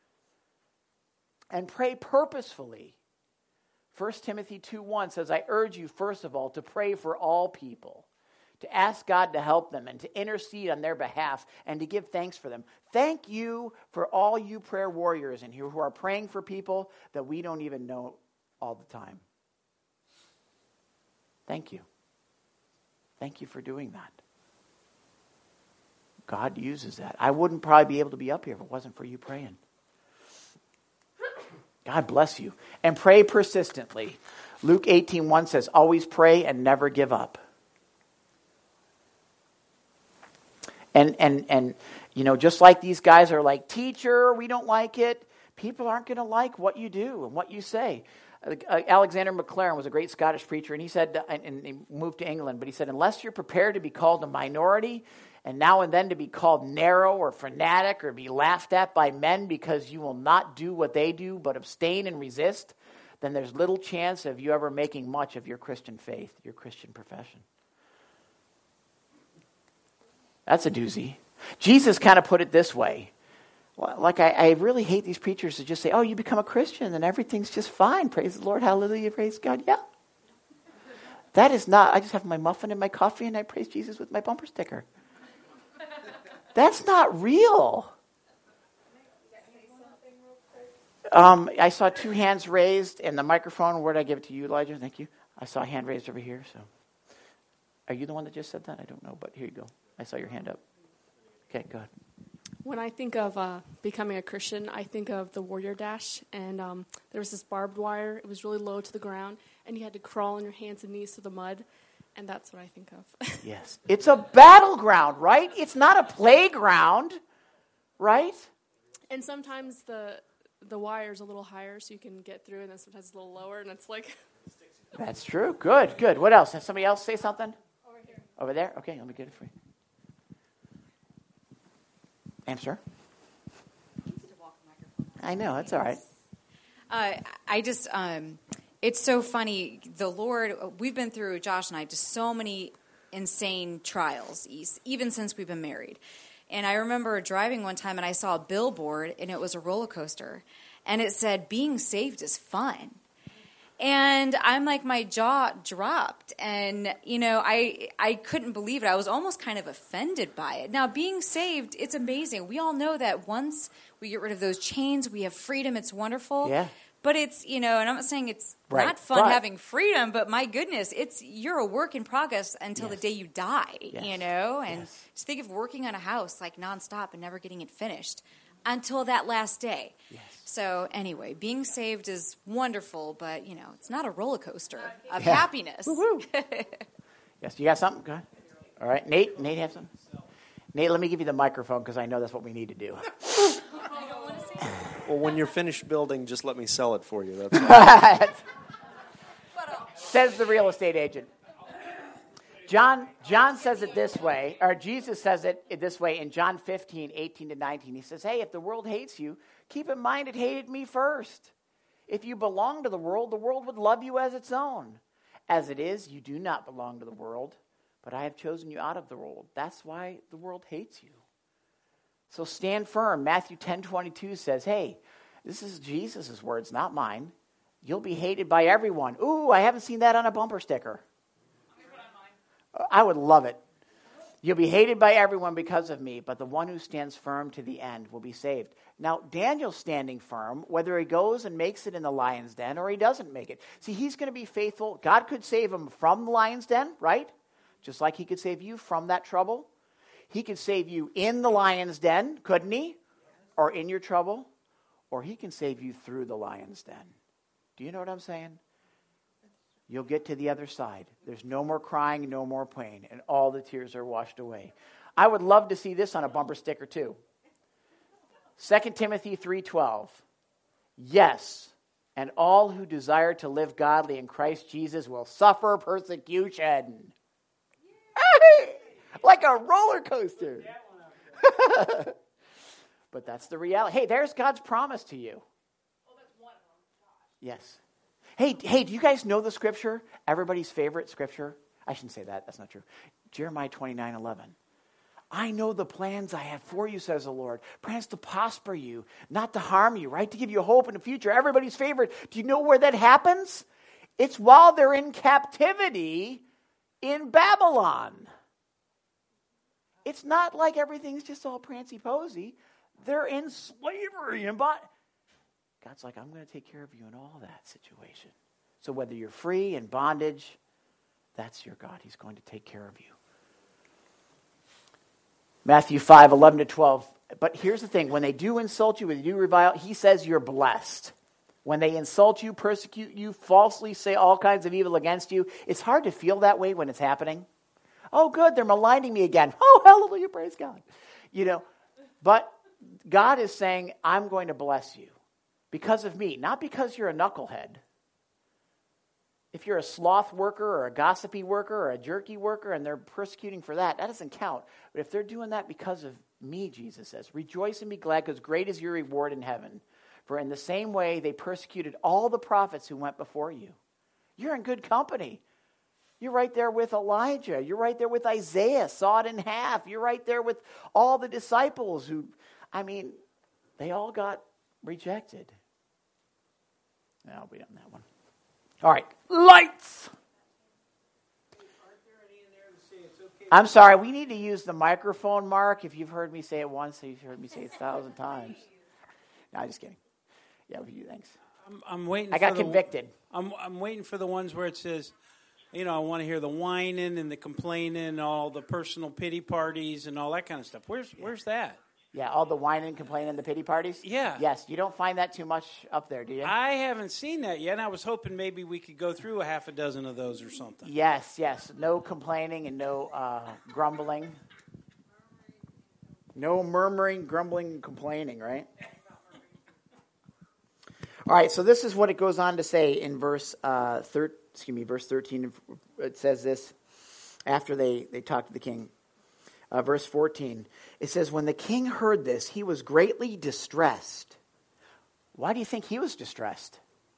And pray purposefully. First Timothy two one says, I urge you, first of all, to pray for all people, to ask God to help them and to intercede on their behalf and to give thanks for them. Thank you for all you prayer warriors in here who are praying for people that we don't even know all the time. Thank you. Thank you for doing that. God uses that. I wouldn't probably be able to be up here if it wasn't for you praying. God bless you. And pray persistently. Luke eighteen one says, always pray and never give up. And, and, and you know, just like these guys are like, teacher, we don't like it. People aren't going to like what you do and what you say. Uh, Alexander MacLaren was a great Scottish preacher, and he said, uh, and he moved to England, but he said, unless you're prepared to be called a minority and now and then to be called narrow or fanatic or be laughed at by men because you will not do what they do but abstain and resist, then there's little chance of you ever making much of your Christian faith, your Christian profession. That's a doozy. Jesus kind of put it this way. Like, I, I really hate these preachers that just say, oh, you become a Christian and everything's just fine. Praise the Lord. Hallelujah. Praise God. Yeah. That is not, I just have my muffin and my coffee and I praise Jesus with my bumper sticker. That's not real. Um, I saw two hands raised and the microphone. Where did I give it to you, Elijah? Thank you. I saw a hand raised over here. So, are you the one that just said that? I don't know, but here you go. I saw your hand up. Okay, go ahead. When I think of uh, becoming a Christian, I think of the Warrior Dash, and um, there was this barbed wire. It was really low to the ground, and you had to crawl on your hands and knees through the mud, and that's what I think of. Yes. It's a battleground, right? It's not a playground, right? And sometimes the the wire's a little higher, so you can get through, and then sometimes it's a little lower, and it's like... That's true. Good, good. What else? Has somebody else say something? Over here. Over there? Okay, let me get it for you. Answer. I know, that's all right. Uh, I just, um, it's so funny. The Lord, we've been through, Josh and I, just so many insane trials, even since we've been married. And I remember driving one time and I saw a billboard and it was a roller coaster. And it said, being saved is fun. And I'm like, my jaw dropped. And, you know, I I couldn't believe it. I was almost kind of offended by it. Now, being saved, it's amazing. We all know that once we get rid of those chains, we have freedom. It's wonderful. Yeah. But it's, you know, and I'm not saying it's right. not fun but, having freedom, but my goodness, it's you're a work in progress until yes. the day you die, yes. you know? And yes. just think of working on a house like nonstop and never getting it finished until that last day. Yes. So anyway, being saved is wonderful, but, you know, it's not a roller coaster of yeah. happiness. Yes, you got something? Go ahead. All right, Nate, Nate has something? Nate, let me give you the microphone because I know that's what we need to do. Well, when you're finished building, just let me sell it for you. That's all. Says the real estate agent. John John says it this way, or Jesus says it this way in John fifteen, eighteen to nineteen. He says, hey, if the world hates you, keep in mind it hated me first. If you belong to the world, the world would love you as its own. As it is, you do not belong to the world, but I have chosen you out of the world. That's why the world hates you. So stand firm. Matthew ten twenty-two says, hey, this is Jesus' words, not mine. You'll be hated by everyone. Ooh, I haven't seen that on a bumper sticker. I would love it. You'll be hated by everyone because of me, but the one who stands firm to the end will be saved. Now, Daniel's standing firm, whether he goes and makes it in the lion's den or he doesn't make it. See, he's going to be faithful. God could save him from the lion's den, right? Just like he could save you from that trouble. He could save you in the lion's den, couldn't he? Or in your trouble. or he can save you through the lion's den. Do you know what I'm saying? You'll get to the other side. There's no more crying, no more pain, and all the tears are washed away. I would love to see this on a bumper sticker too. Second Timothy three twelve. Yes, and all who desire to live godly in Christ Jesus will suffer persecution. Like a roller coaster. But that's the reality. Hey, there's God's promise to you. Yes. Hey, hey, do you guys know the scripture? Everybody's favorite scripture? I shouldn't say that. That's not true. Jeremiah twenty-nine eleven. I know the plans I have for you, says the Lord. Plans to prosper you, not to harm you, right? To give you hope in the future. Everybody's favorite. Do you know where that happens? It's while they're in captivity in Babylon. It's not like everything's just all prancy-posy. They're in slavery. And but God's like, I'm going to take care of you in all that situation. So whether you're free in bondage, that's your God. He's going to take care of you. Matthew five, eleven to twelve. But here's the thing. When they do insult you, when they do revile, he says you're blessed. When they insult you, persecute you, falsely say all kinds of evil against you, it's hard to feel that way when it's happening. Oh, good, they're maligning me again. Oh, hallelujah, praise God. You know, but God is saying, I'm going to bless you because of me, not because you're a knucklehead. If you're a sloth worker or a gossipy worker or a jerky worker and they're persecuting for that, that doesn't count. But if they're doing that because of me, Jesus says, rejoice and be glad because great is your reward in heaven. For in the same way they persecuted all the prophets who went before you. You're in good company. You're right there with Elijah. You're right there with Isaiah, sawed in half. You're right there with all the disciples who, I mean, they all got rejected. No, we don't have that one. All right, lights. I'm sorry, we need to use the microphone, Mark. If you've heard me say it once, you've heard me say it a thousand times. No, I'm just kidding. Yeah, with you, thanks. I'm, I'm waiting. I got for the, convicted. I'm I'm waiting for the ones where it says, you know, I want to hear the whining and the complaining, and all the personal pity parties and all that kind of stuff. Where's where's that? Yeah, all the whining, complaining, the pity parties? Yeah. Yes, you don't find that too much up there, do you? I haven't seen that yet, and I was hoping maybe we could go through a half a dozen of those or something. Yes, yes. No complaining and no uh, grumbling. No murmuring, grumbling, complaining, right? All right, so this is what it goes on to say in verse uh, thir- excuse me, verse thirteen. It says this after they, they talk to the king. Uh, verse fourteen, it says, when the king heard this, he was greatly distressed. Why do you think he was distressed?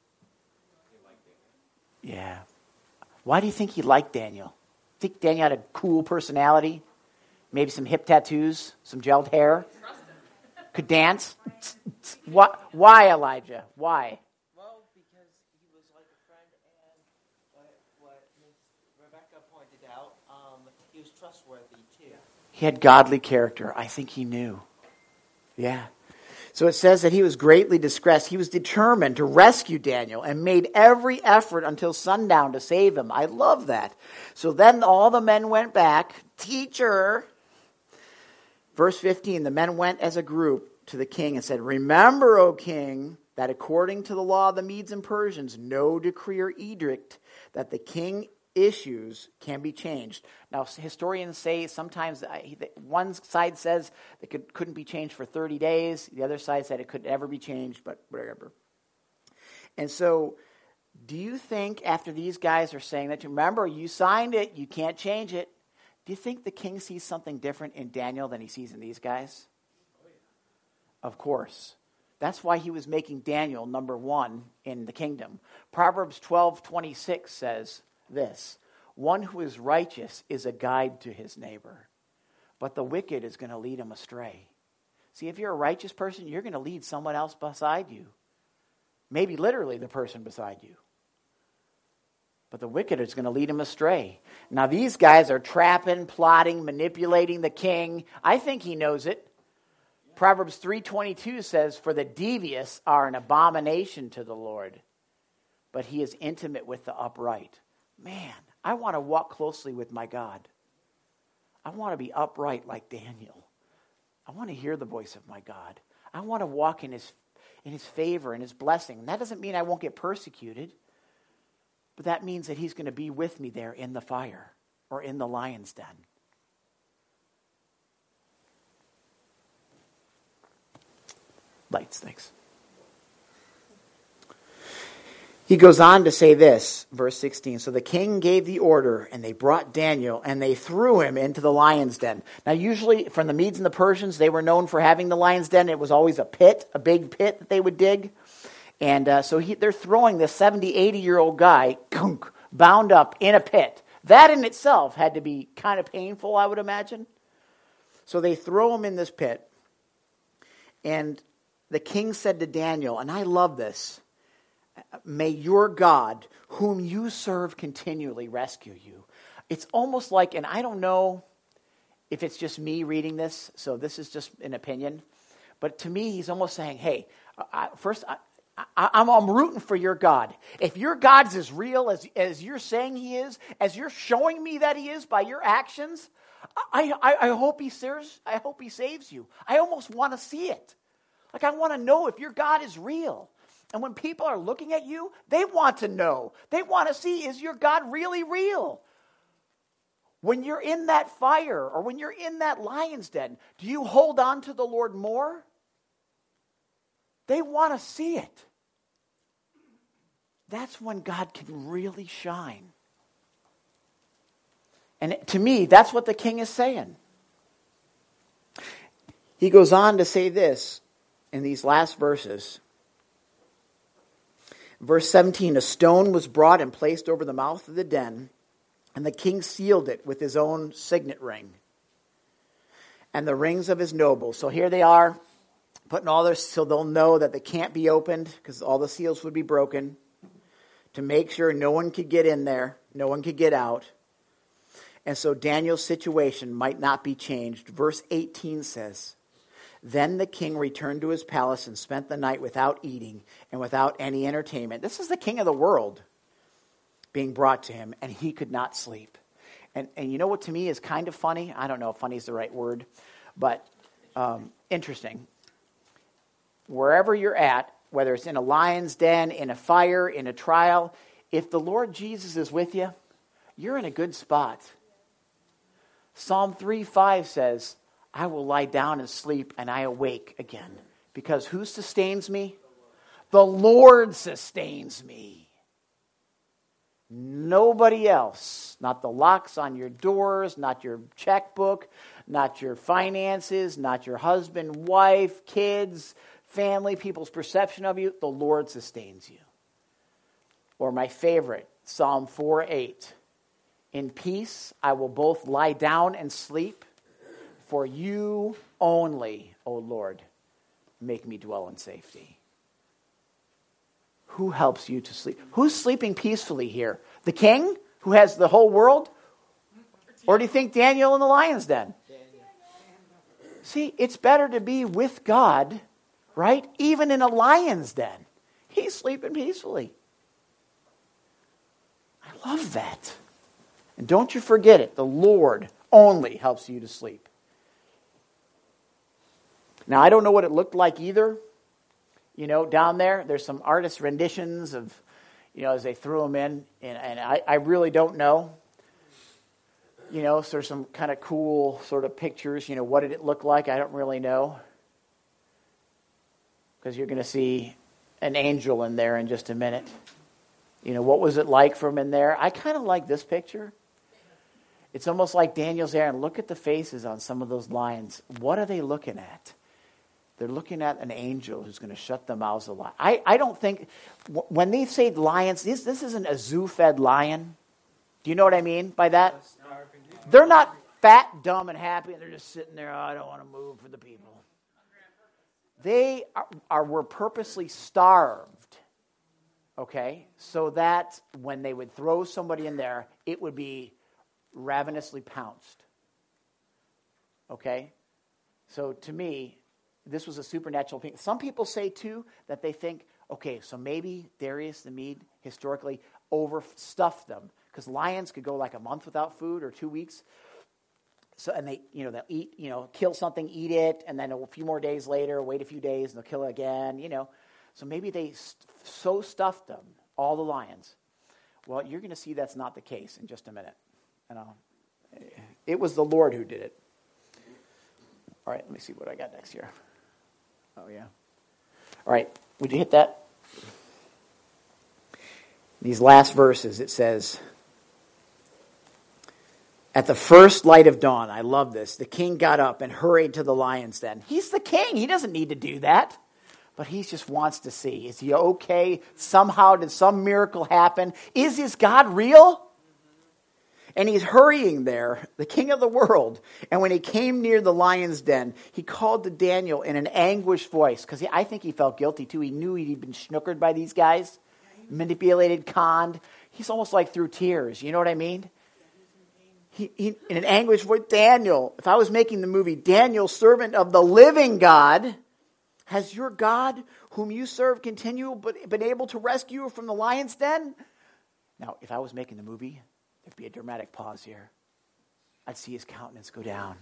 Yeah. Why do you think he liked Daniel? Think Daniel had a cool personality? Maybe some hip tattoos, some gelled hair? Could dance? Why, why, Elijah? Why? Well, because he was like a friend, and what, what Miz Rebecca pointed out, um, he was trustworthy too. He had godly character. I think he knew. Yeah. So it says that he was greatly distressed. He was determined to rescue Daniel and made every effort until sundown to save him. I love that. So then all the men went back. Teacher. Verse fifteen, the men went as a group to the king and said, remember, O king, that according to the law of the Medes and Persians, no decree or edict that the king issues can be changed. Now, historians say sometimes one side says it could, couldn't be changed for thirty days. The other side said it could never be changed, but whatever. And so, do you think after these guys are saying that, remember, you signed it, you can't change it, do you think the king sees something different in Daniel than he sees in these guys? Of course. That's why he was making Daniel number one in the kingdom. Proverbs twelve twenty-six says this, one who is righteous is a guide to his neighbor, but the wicked is going to lead him astray. See, if you're a righteous person, you're going to lead someone else beside you. Maybe literally the person beside you. But the wicked is going to lead him astray. Now these guys are trapping, plotting, manipulating the king. I think he knows it. Proverbs three twenty-two says, for the devious are an abomination to the Lord, but he is intimate with the upright. Man, I want to walk closely with my God. I want to be upright like Daniel. I want to hear the voice of my God. I want to walk in his in his favor and his blessing. And that doesn't mean I won't get persecuted, but that means that he's going to be with me there in the fire or in the lion's den. Lights, thanks. He goes on to say this, verse sixteen. So the king gave the order, and they brought Daniel, and they threw him into the lion's den. Now, usually, from the Medes and the Persians, they were known for having the lion's den. It was always a pit, a big pit that they would dig. And uh, so he, they're throwing this seventy, eighty-year-old guy bound up in a pit. That in itself had to be kind of painful, I would imagine. So they throw him in this pit. And the king said to Daniel, and I love this, may your God, whom you serve continually, rescue you. It's almost like, and I don't know if it's just me reading this, so this is just an opinion, but to me, he's almost saying, hey, I, first, I, I, I'm, I'm rooting for your God. If your God's as real as, as you're saying he is, as you're showing me that he is by your actions, I, I, I hope he serves, I hope he saves you. I almost want to see it. Like, I want to know if your God is real. And when people are looking at you, they want to know. They want to see, is your God really real? When you're in that fire or when you're in that lion's den, do you hold on to the Lord more? They want to see it. That's when God can really shine. And to me, that's what the king is saying. He goes on to say this in these last verses. Verse seventeen, a stone was brought and placed over the mouth of the den, and the king sealed it with his own signet ring and the rings of his nobles. So here they are, putting all their, so they'll know that they can't be opened because all the seals would be broken, to make sure no one could get in there, no one could get out. And so Daniel's situation might not be changed. Verse eighteen says, then the king returned to his palace and spent the night without eating and without any entertainment. This is the king of the world being brought to him, and he could not sleep. And and you know what to me is kind of funny? I don't know if funny is the right word, but um, interesting. Wherever you're at, whether it's in a lion's den, in a fire, in a trial, if the Lord Jesus is with you, you're in a good spot. Psalm three five says, I will lie down and sleep, and I awake again. Because who sustains me? The Lord sustains me. Nobody else. Not the locks on your doors, not your checkbook, not your finances, not your husband, wife, kids, family, people's perception of you. The Lord sustains you. Or my favorite, Psalm four eight. In peace I will both lie down and sleep. For you only, O Lord, make me dwell in safety. Who helps you to sleep? Who's sleeping peacefully here? The king, who has the whole world? Or do you think Daniel in the lion's den? See, it's better to be with God, right? Even in a lion's den. He's sleeping peacefully. I love that. And don't you forget it. The Lord only helps you to sleep. Now, I don't know what it looked like either. You know, down there, there's some artist renditions of, you know, as they threw them in. And, and I, I really don't know. You know, so there's some kind of cool sort of pictures. You know, what did it look like? I don't really know. Because you're going to see an angel in there in just a minute. You know, what was it like from in there? I kind of like this picture. It's almost like Daniel's there, and look at the faces on some of those lions. What are they looking at? They're looking at an angel who's going to shut the mouths of lions. I, I don't think, when they say lions, this, this isn't a zoo-fed lion. Do you know what I mean by that? They're not fat, dumb, and happy, and they're just sitting there, oh, I don't want to move for the people. They are, are were purposely starved, okay, so that when they would throw somebody in there, it would be ravenously pounced. Okay? So to me, this was a supernatural thing. Some people say, too, that they think, okay, so maybe Darius the Mede historically overstuffed them, because lions could go like a month without food or two weeks. So, and they, you know, they'll eat, you know, kill something, eat it, and then a few more days later, wait a few days, and they'll kill it again, you know. So maybe they st- so stuffed them, all the lions. Well, you're going to see that's not the case in just a minute. And I'll, it was the Lord who did it. All right, let me see what I got next here. Oh, yeah. All right, would you hit that? These last verses, it says, at the first light of dawn, I love this, the king got up and hurried to the lion's den. He's the king. He doesn't need to do that. But he just wants to see, is he okay? Somehow did some miracle happen? Is his God real? And he's hurrying there, the king of the world. And when he came near the lion's den, he called to Daniel in an anguished voice, because I think he felt guilty too. He knew he'd been snookered by these guys, manipulated, conned. He's almost like through tears. You know what I mean? He, he, in an anguished voice, Daniel, if I was making the movie, Daniel, servant of the living God, has your God, whom you serve, continued but been able to rescue you from the lion's den? Now, if I was making the movie, there'd be a dramatic pause here. I'd see his countenance go down.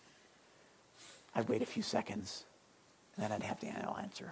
I'd wait a few seconds, and then I'd have Daniel answer.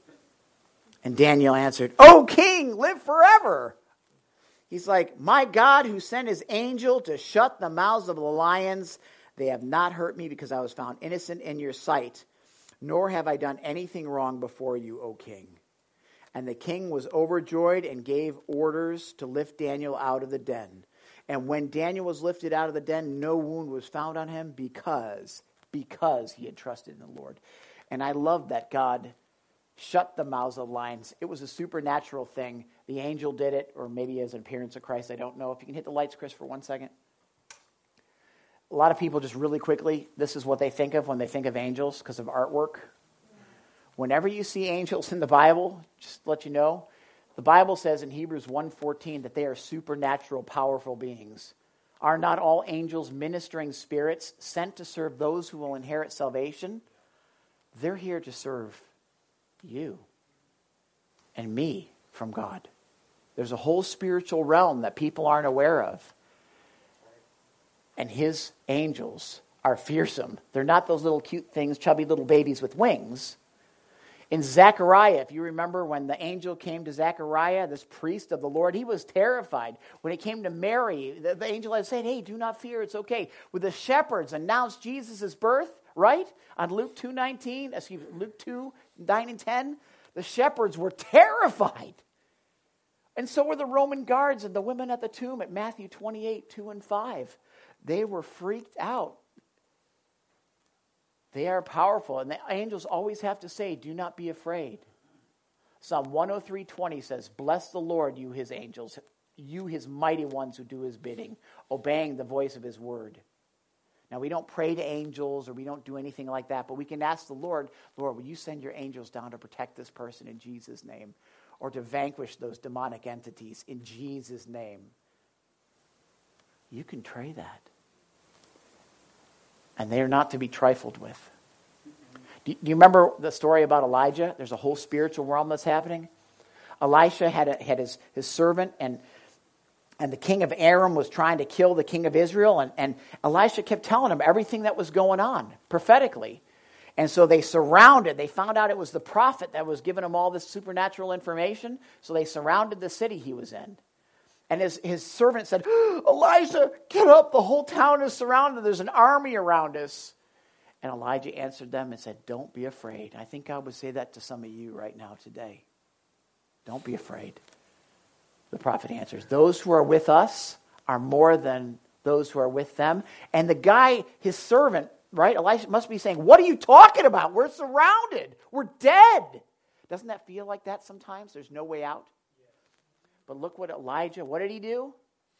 And Daniel answered, "O king, live forever." He's like, "My God, who sent his angel to shut the mouths of the lions, they have not hurt me because I was found innocent in your sight. Nor have I done anything wrong before you, O king." And the king was overjoyed and gave orders to lift Daniel out of the den. And when Daniel was lifted out of the den, no wound was found on him because, because he had trusted in the Lord. And I love that God shut the mouths of lions. It was a supernatural thing. The angel did it, or maybe as an appearance of Christ, I don't know. If you can hit the lights, Chris, for one second. A lot of people just really quickly, this is what they think of when they think of angels because of artwork. Whenever you see angels in the Bible, just to let you know, the Bible says in Hebrews one fourteen that they are supernatural, powerful beings. Are not all angels ministering spirits sent to serve those who will inherit salvation? They're here to serve you and me from God. There's a whole spiritual realm that people aren't aware of. And his angels are fearsome. They're not those little cute things, chubby little babies with wings. In Zechariah, if you remember when the angel came to Zechariah, this priest of the Lord, he was terrified. When it came to Mary, the, the angel had said, "Hey, do not fear, it's okay." When the shepherds announced Jesus' birth, right? On Luke two nineteen, excuse me, Luke two, nine and ten, the shepherds were terrified. And so were the Roman guards and the women at the tomb at Matthew twenty-eight, two and five. They were freaked out. They are powerful. And the angels always have to say, "Do not be afraid." Psalm one oh three twenty says, "Bless the Lord, you his angels, you his mighty ones who do his bidding, obeying the voice of his word." Now, we don't pray to angels or we don't do anything like that, but we can ask the Lord, "Lord, will you send your angels down to protect this person in Jesus' name?" Or to vanquish those demonic entities in Jesus' name. You can pray that. And they are not to be trifled with. Do you remember the story about Elijah? There's a whole spiritual realm that's happening. Elisha had, a, had his, his servant, and, and the king of Aram was trying to kill the king of Israel. And, and Elisha kept telling him everything that was going on, prophetically. And so they surrounded, they found out it was the prophet that was giving him all this supernatural information. So they surrounded the city he was in. And his, his servant said, "Elijah, get up. The whole town is surrounded. There's an army around us." And Elijah answered them and said, "Don't be afraid." I think God would say that to some of you right now today. Don't be afraid. The prophet answers, "Those who are with us are more than those who are with them." And the guy, his servant, right, Elisha must be saying, "What are you talking about? We're surrounded. We're dead." Doesn't that feel like that sometimes? There's no way out. But look what Elijah, what did he do?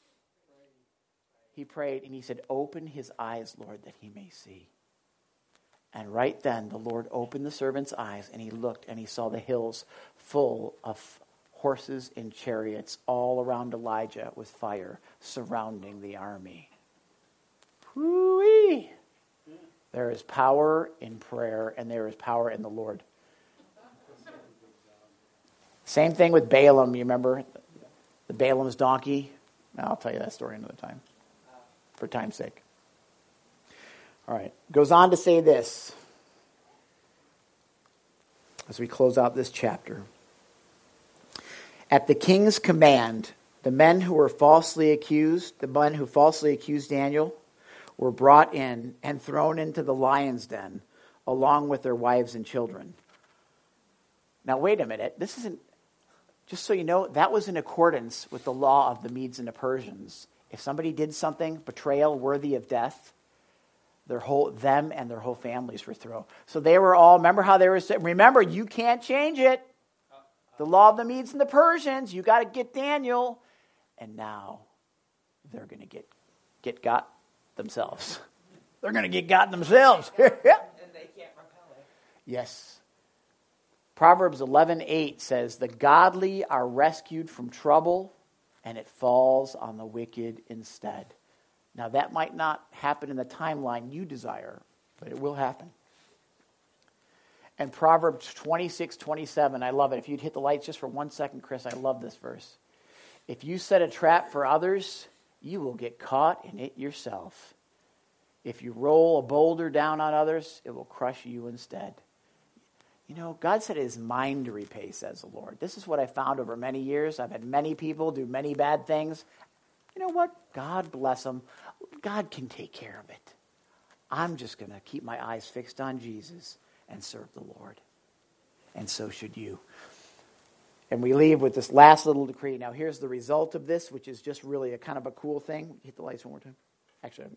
He prayed and he said, "Open his eyes, Lord, that he may see." And right then the Lord opened the servant's eyes and he looked and he saw the hills full of horses and chariots all around Elijah with fire surrounding the army. Whoo-wee! There is power in prayer and there is power in the Lord. Same thing with Balaam, you remember? The Balaam's donkey. I'll tell you that story another time, for time's sake. All right. Goes on to say this as we close out this chapter. At the king's command, the men who were falsely accused, the men who falsely accused Daniel, were brought in and thrown into the lion's den, along with their wives and children. Now, wait a minute. This isn't, just so you know, that was in accordance with the law of the Medes and the Persians. If somebody did something, betrayal worthy of death, their whole, them and their whole families were thrown. So they were all, remember how they were saying, remember, you can't change it. The law of the Medes and the Persians, you got to get Daniel. And now they're going to get get got themselves. They're going to get got themselves. And they can't repel it. Yes. Proverbs eleven eight says, the godly are rescued from trouble, and it falls on the wicked instead. Now, that might not happen in the timeline you desire, but it will happen. And Proverbs twenty-six twenty-seven, I love it. If you'd hit the lights just for one second, Chris, I love this verse. If you set a trap for others, you will get caught in it yourself. If you roll a boulder down on others, it will crush you instead. You know, God said it is mine to repay, says the Lord. This is what I found over many years. I've had many people do many bad things. You know what? God bless them. God can take care of it. I'm just going to keep my eyes fixed on Jesus and serve the Lord. And so should you. And we leave with this last little decree. Now, here's the result of this, which is just really a kind of a cool thing. Hit the lights one more time. Actually,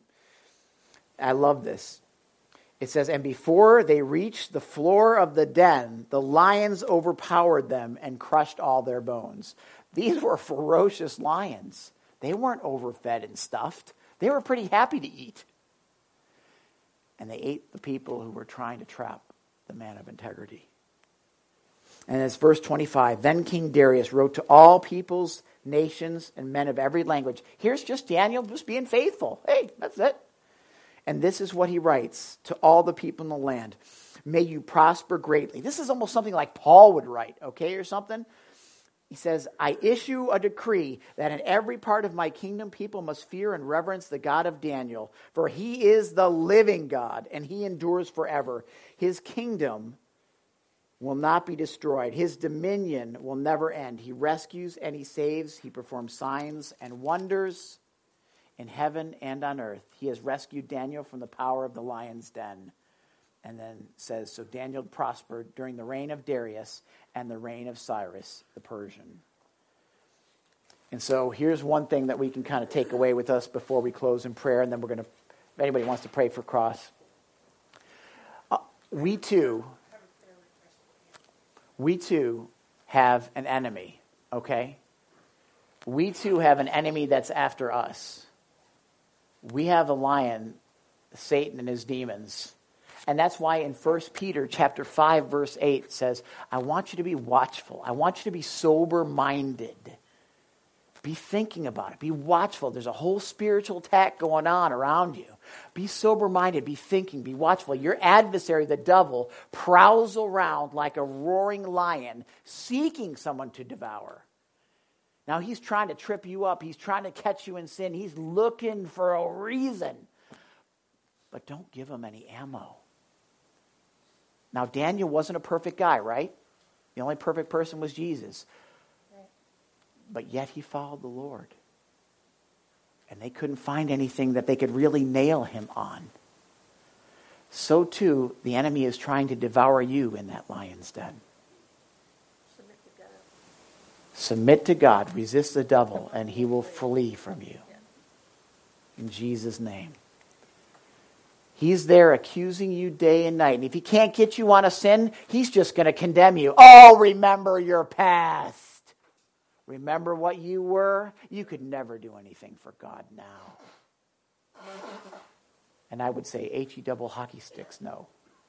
I love this. It says, and before they reached the floor of the den, the lions overpowered them and crushed all their bones. These were ferocious lions. They weren't overfed and stuffed. They were pretty happy to eat. And they ate the people who were trying to trap the man of integrity. And it's verse twenty-five. Then King Darius wrote to all peoples, nations, and men of every language. Here's just Daniel just being faithful. Hey, that's it. And this is what he writes to all the people in the land. May you prosper greatly. This is almost something like Paul would write, okay, or something. He says, I issue a decree that in every part of my kingdom people must fear and reverence the God of Daniel, for he is the living God, and he endures forever. His kingdom will not be destroyed. His dominion will never end. He rescues and he saves. He performs signs and wonders in heaven and on earth. He has rescued Daniel from the power of the lion's den. And then says, so Daniel prospered during the reign of Darius and the reign of Cyrus the Persian. And so here's one thing that we can kind of take away with us before we close in prayer, and then we're going to, if anybody wants to pray for Cross. Uh, we too, we too have an enemy, okay? We too have an enemy that's after us. We have a lion, Satan and his demons. And that's why in First Peter chapter five, verse eight says, I want you to be watchful. I want you to be sober-minded. Be thinking about it. Be watchful. There's a whole spiritual attack going on around you. Be sober-minded. Be thinking. Be watchful. Your adversary, the devil, prowls around like a roaring lion, seeking someone to devour. Now, he's trying to trip you up. He's trying to catch you in sin. He's looking for a reason. But don't give him any ammo. Now, Daniel wasn't a perfect guy, right? The only perfect person was Jesus. Right. But yet he followed the Lord. And they couldn't find anything that they could really nail him on. So, too, the enemy is trying to devour you in that lion's den. Submit to God. Submit to God. Resist the devil, and he will flee from you. In Jesus' name. He's there accusing you day and night. And if he can't get you on a sin, he's just going to condemn you. Oh, remember your past. Remember what you were? You could never do anything for God now. And I would say H-E double hockey sticks, no.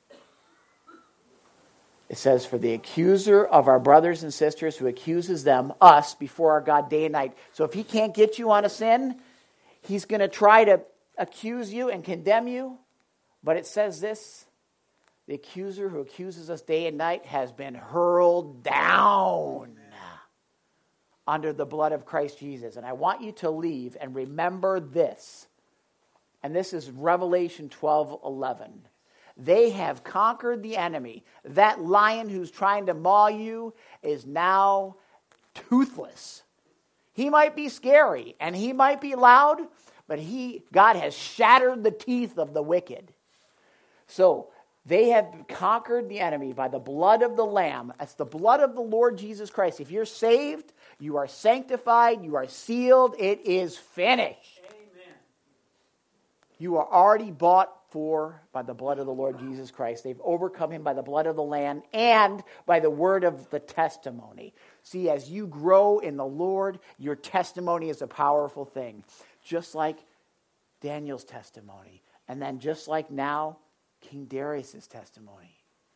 It says, for the accuser of our brothers and sisters who accuses them, us, before our God day and night. So if he can't get you on a sin, he's going to try to accuse you and condemn you. But it says this, the accuser who accuses us day and night has been hurled down under the blood of Christ Jesus. And I want you to leave and remember this. And this is Revelation twelve eleven. They have conquered the enemy. That lion who's trying to maul you is now toothless. He might be scary and he might be loud, but he, God has shattered the teeth of the wicked. So they have conquered the enemy by the blood of the Lamb. That's the blood of the Lord Jesus Christ. If you're saved, you are sanctified, you are sealed, it is finished. Amen. You are already bought for by the blood of the Lord Jesus Christ. They've overcome him by the blood of the Lamb and by the word of the testimony. See, as you grow in the Lord, your testimony is a powerful thing. Just like Daniel's testimony. And then just like now, King Darius' testimony.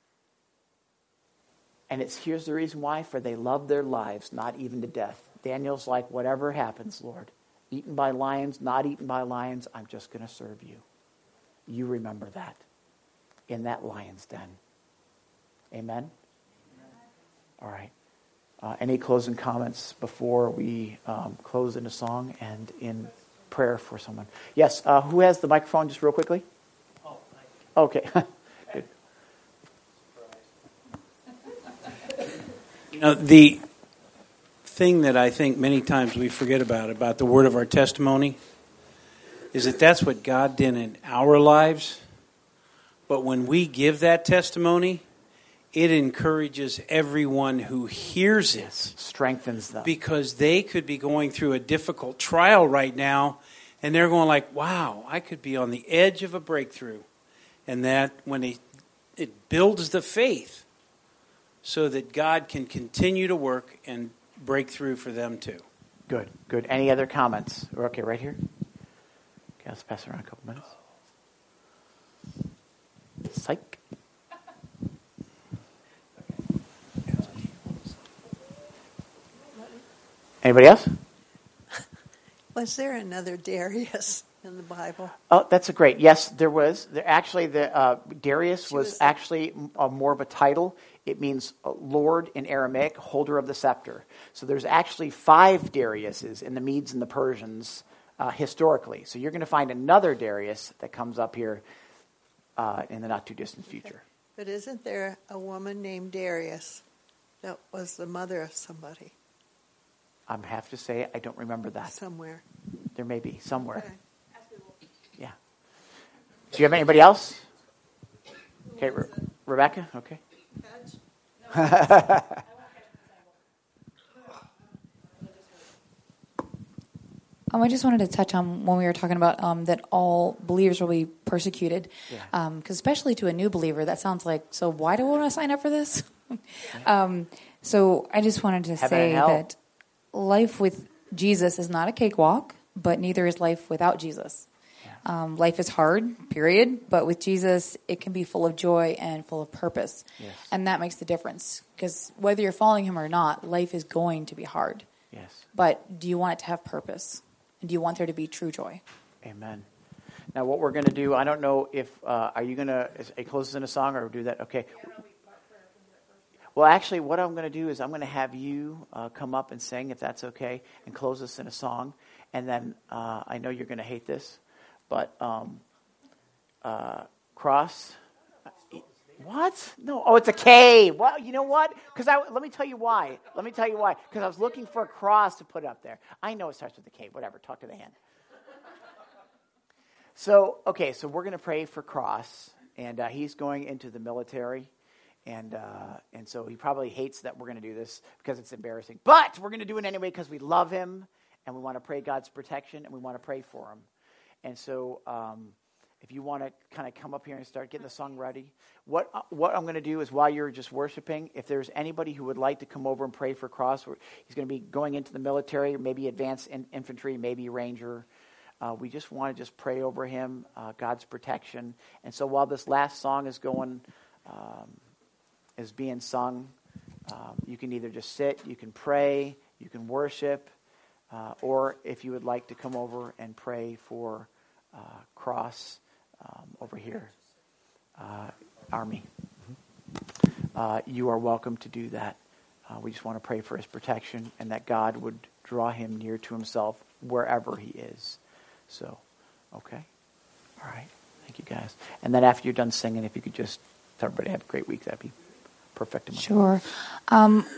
And it's here's the reason why. For they love their lives, not even to death. Daniel's like, whatever happens, Lord. Eaten by lions, not eaten by lions, I'm just going to serve you. You remember that in that lion's den. Amen? Amen. All right. Uh, any closing comments before we um, close in a song and in prayer for someone? Yes, uh, who has the microphone just real quickly? Oh, okay. Good. You know, the thing that I think many times we forget about, about the word of our testimony, is that that's what God did in our lives. But when we give that testimony, it encourages everyone who hears it. Strengthens them. Because they could be going through a difficult trial right now, and they're going like, wow, I could be on the edge of a breakthrough. And that when it, it builds the faith so that God can continue to work and break through for them too. Good, good. Any other comments? Okay, right here. Okay, let's pass it around a couple minutes. Psych. Anybody else? Was there another Darius in the Bible? Oh, that's a great. Yes, there was. There actually, the uh, Darius was, was actually a, more of a title. It means Lord in Aramaic, holder of the scepter. So there's actually five Dariuses in the Medes and the Persians uh, historically. So you're going to find another Darius that comes up here uh, in the not too distant future. But isn't there a woman named Darius that was the mother of somebody? I have to say, I don't remember that. Somewhere. There may be, somewhere. Okay. Yeah. Do you have anybody else? Okay, Re- Rebecca? Okay. Um, I just wanted to touch on when we were talking about um, that all believers will be persecuted. Yeah. Um, 'cause especially to a new believer, that sounds like, so why do we want to sign up for this? um, so I just wanted to Heaven say and hell. that life with Jesus is not a cakewalk, but neither is life without Jesus. Yeah. Um, life is hard, period, but with Jesus, it can be full of joy and full of purpose. Yes. And that makes the difference, because whether you're following him or not, life is going to be hard. Yes. But do you want it to have purpose? And do you want there to be true joy? Amen. Now, what we're going to do, I don't know if, uh, are you going to close this in a song or do that? Okay. Well, actually, what I'm going to do is I'm going to have you uh, come up and sing, if that's okay, and close us in a song. And then uh, I know you're going to hate this, but um, uh, cross. What? No. Oh, it's a K. Well, you know what? Because I let me tell you why. Let me tell you why. Because I was looking for a cross to put up there. I know it starts with a K. Whatever. Talk to the hand. So, okay. So we're going to pray for Cross, and uh, he's going into the military. And uh, and so he probably hates that we're going to do this because it's embarrassing. But we're going to do it anyway because we love him and we want to pray God's protection and we want to pray for him. And so um, if you want to kind of come up here and start getting the song ready, what uh, what I'm going to do is while you're just worshiping, if there's anybody who would like to come over and pray for Cross, he's going to be going into the military, maybe advanced in infantry, maybe ranger. Uh, we just want to just pray over him, uh, God's protection. And so while this last song is going... Um, is being sung. Um, you can either just sit, you can pray, you can worship, uh, or if you would like to come over and pray for uh, Cross um, over here, uh, Army. Mm-hmm. Uh, you are welcome to do that. Uh, we just want to pray for his protection and that God would draw him near to himself wherever he is. So, okay. All right. Thank you, guys. And then after you're done singing, if you could just tell everybody have a great week, that'd be perfect. Sure. Um,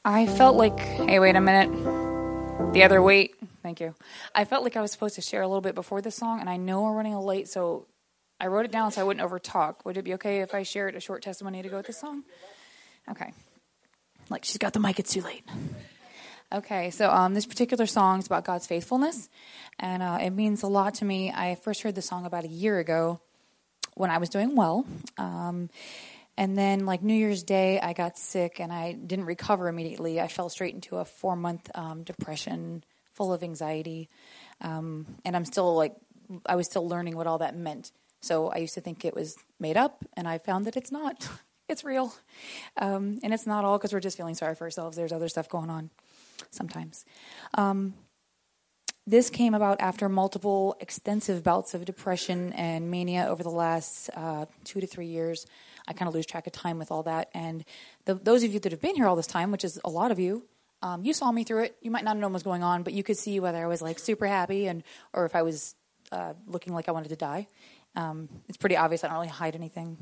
I felt like, hey, wait a minute. The other wait. Thank you. I felt like I was supposed to share a little bit before this song, and I know we're running a little late, so I wrote it down so I wouldn't over talk. Would it be okay if I shared a short testimony to go with this song? Okay. Like, she's got the mic, it's too late. Okay, so um, this particular song is about God's faithfulness, and uh, it means a lot to me. I first heard the song about a year ago when I was doing well. Um, and then, like, New Year's Day, I got sick, and I didn't recover immediately. I fell straight into a four-month um, depression full of anxiety, um, and I'm still, like, I was still learning what all that meant. So I used to think it was made up, and I found that it's not. It's real. Um, and it's not all because we're just feeling sorry for ourselves. There's other stuff going on sometimes. Um, this came about after multiple extensive bouts of depression and mania over the last uh, two to three years. I kind of lose track of time with all that. And the, those of you that have been here all this time, which is a lot of you, um, you saw me through it. You might not know what was going on, but you could see whether I was like super happy and or if I was uh, looking like I wanted to die. Um, it's pretty obvious. I don't really hide anything.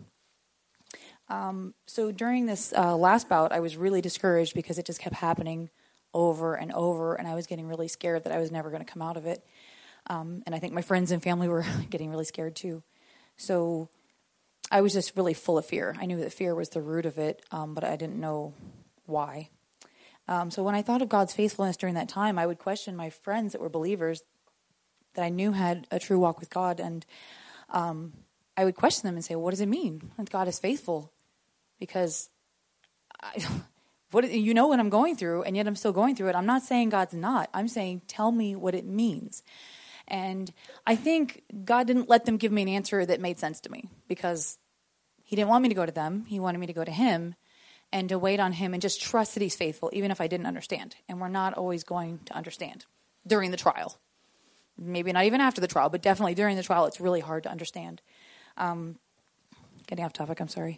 Um, so during this uh, last bout, I was really discouraged because it just kept happening over and over, and I was getting really scared that I was never going to come out of it. Um, and I think my friends and family were getting really scared too. So I was just really full of fear. I knew that fear was the root of it, um, but I didn't know why. Um, so when I thought of God's faithfulness during that time, I would question my friends that were believers that I knew had a true walk with God, and um, I would question them and say, what does it mean that God is faithful? Because I, what you know what I'm going through, and yet I'm still going through it. I'm not saying God's not. I'm saying, tell me what it means. And I think God didn't let them give me an answer that made sense to me, because he didn't want me to go to them. He wanted me to go to him and to wait on him and just trust that he's faithful, even if I didn't understand. And we're not always going to understand during the trial. Maybe not even after the trial, but definitely during the trial, it's really hard to understand. Um, getting off topic, I'm sorry.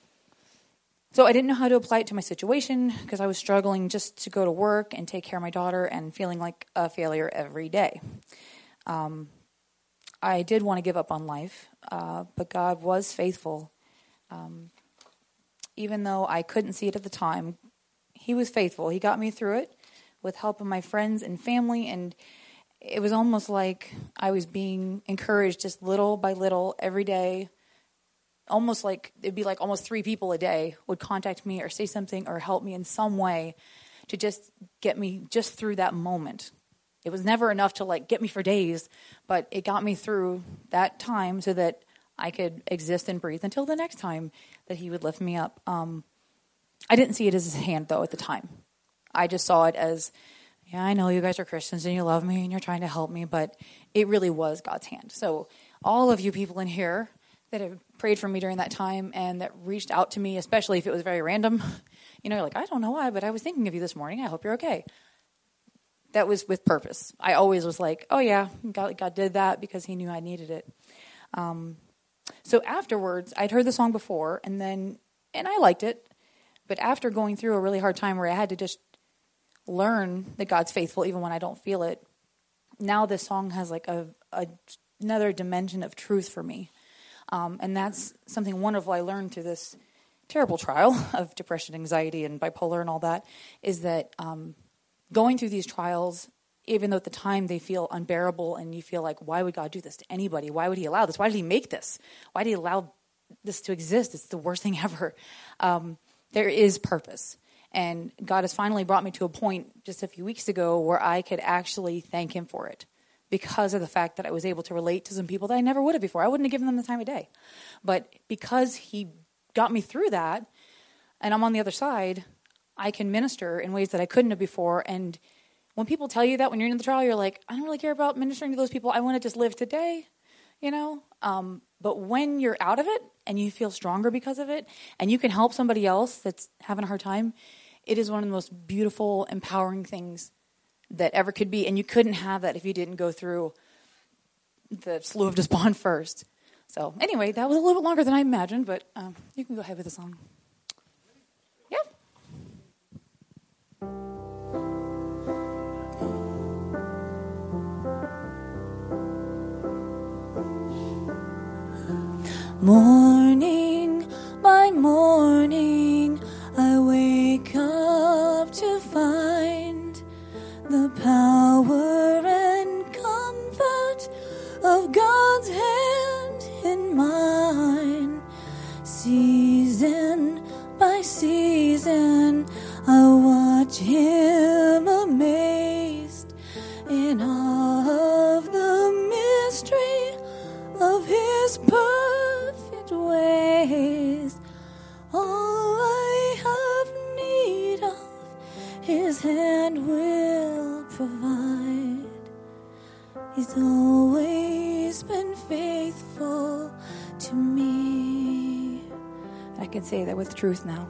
So I didn't know how to apply it to my situation because I was struggling just to go to work and take care of my daughter and feeling like a failure every day. Um, I did want to give up on life, uh, but God was faithful. Um, even though I couldn't see it at the time, he was faithful. He got me through it with help of my friends and family, and it was almost like I was being encouraged just little by little every day. Almost like it'd be like almost three people a day would contact me or say something or help me in some way to just get me just through that moment. It was never enough to like get me for days, but it got me through that time so that I could exist and breathe until the next time that he would lift me up. Um, I didn't see it as his hand though at the time. I just saw it as, yeah, I know you guys are Christians and you love me and you're trying to help me, but it really was God's hand. So all of you people in here that have prayed for me during that time and that reached out to me, especially if it was very random. You know, you're like, I don't know why, but I was thinking of you this morning. I hope you're okay. That was with purpose. I always was like, oh yeah, God, God did that because he knew I needed it. Um, so afterwards, I'd heard the song before and then, and I liked it. But after going through a really hard time where I had to just learn that God's faithful even when I don't feel it, now this song has like a, a another dimension of truth for me. Um, and that's something wonderful I learned through this terrible trial of depression, anxiety, and bipolar and all that, is that um, going through these trials, even though at the time they feel unbearable and you feel like, why would God do this to anybody? Why would he allow this? Why did he make this? Why did he allow this to exist? It's the worst thing ever. Um, there is purpose. And God has finally brought me to a point just a few weeks ago where I could actually thank him for it, because of the fact that I was able to relate to some people that I never would have before. I wouldn't have given them the time of day. But because he got me through that, and I'm on the other side, I can minister in ways that I couldn't have before. And when people tell you that when you're in the trial, you're like, I don't really care about ministering to those people. I want to just live today, you know. Um, but when you're out of it and you feel stronger because of it, and you can help somebody else that's having a hard time, it is one of the most beautiful, empowering things that ever could be. And you couldn't have that if you didn't go through the Slough of Despond first. So anyway, that was a little bit longer than I imagined, but um, you can go ahead with the song. Yeah. Morning by morning, I wake up to always been faithful to me. I can say that with truth now.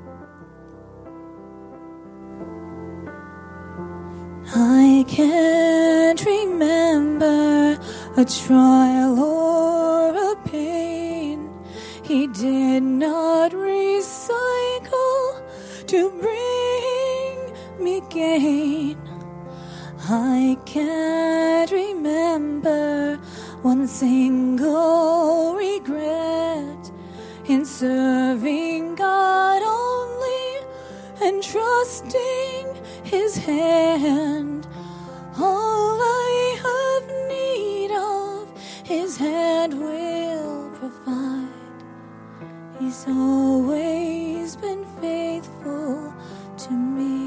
I can't remember a trial or a pain He did not recycle to bring me gain. I can't remember one single regret in serving God only and trusting His hand. All I have need of, His hand will provide. He's always been faithful to me.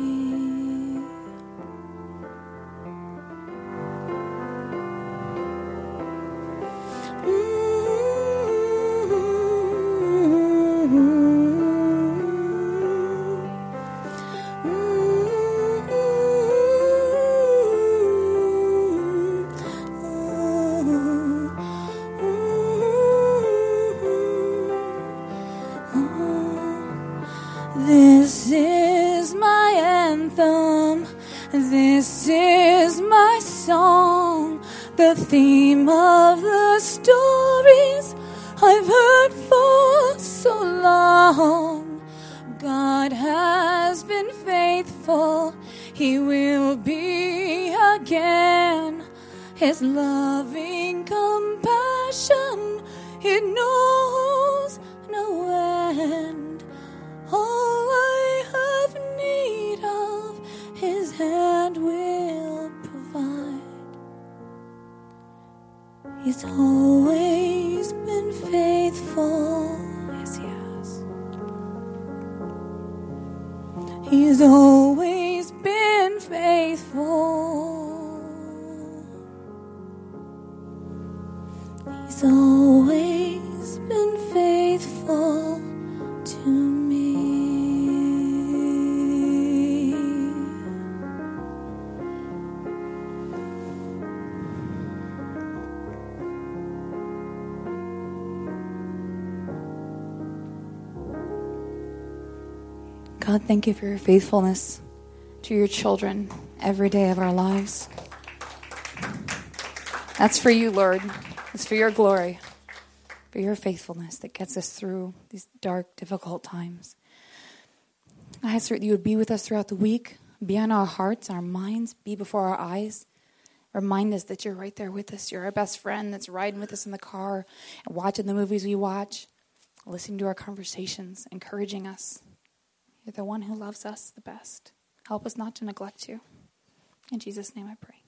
This is my anthem, this is my song, the theme of the stories I've heard for so long. God has been faithful, He will be again. His loving compassion, it knows no end. All I have need of, His hand will provide. He's always been faithful. Yes, He has. He's always been faithful. He's always been faithful to me. God, thank you for your faithfulness to your children every day of our lives. That's for you, Lord. It's for your glory, for your faithfulness that gets us through these dark, difficult times. I ask that you would be with us throughout the week, be on our hearts, our minds, be before our eyes. Remind us that you're right there with us. You're our best friend that's riding with us in the car, and watching the movies we watch, listening to our conversations, encouraging us. You're the one who loves us the best. Help us not to neglect you. In Jesus' name I pray.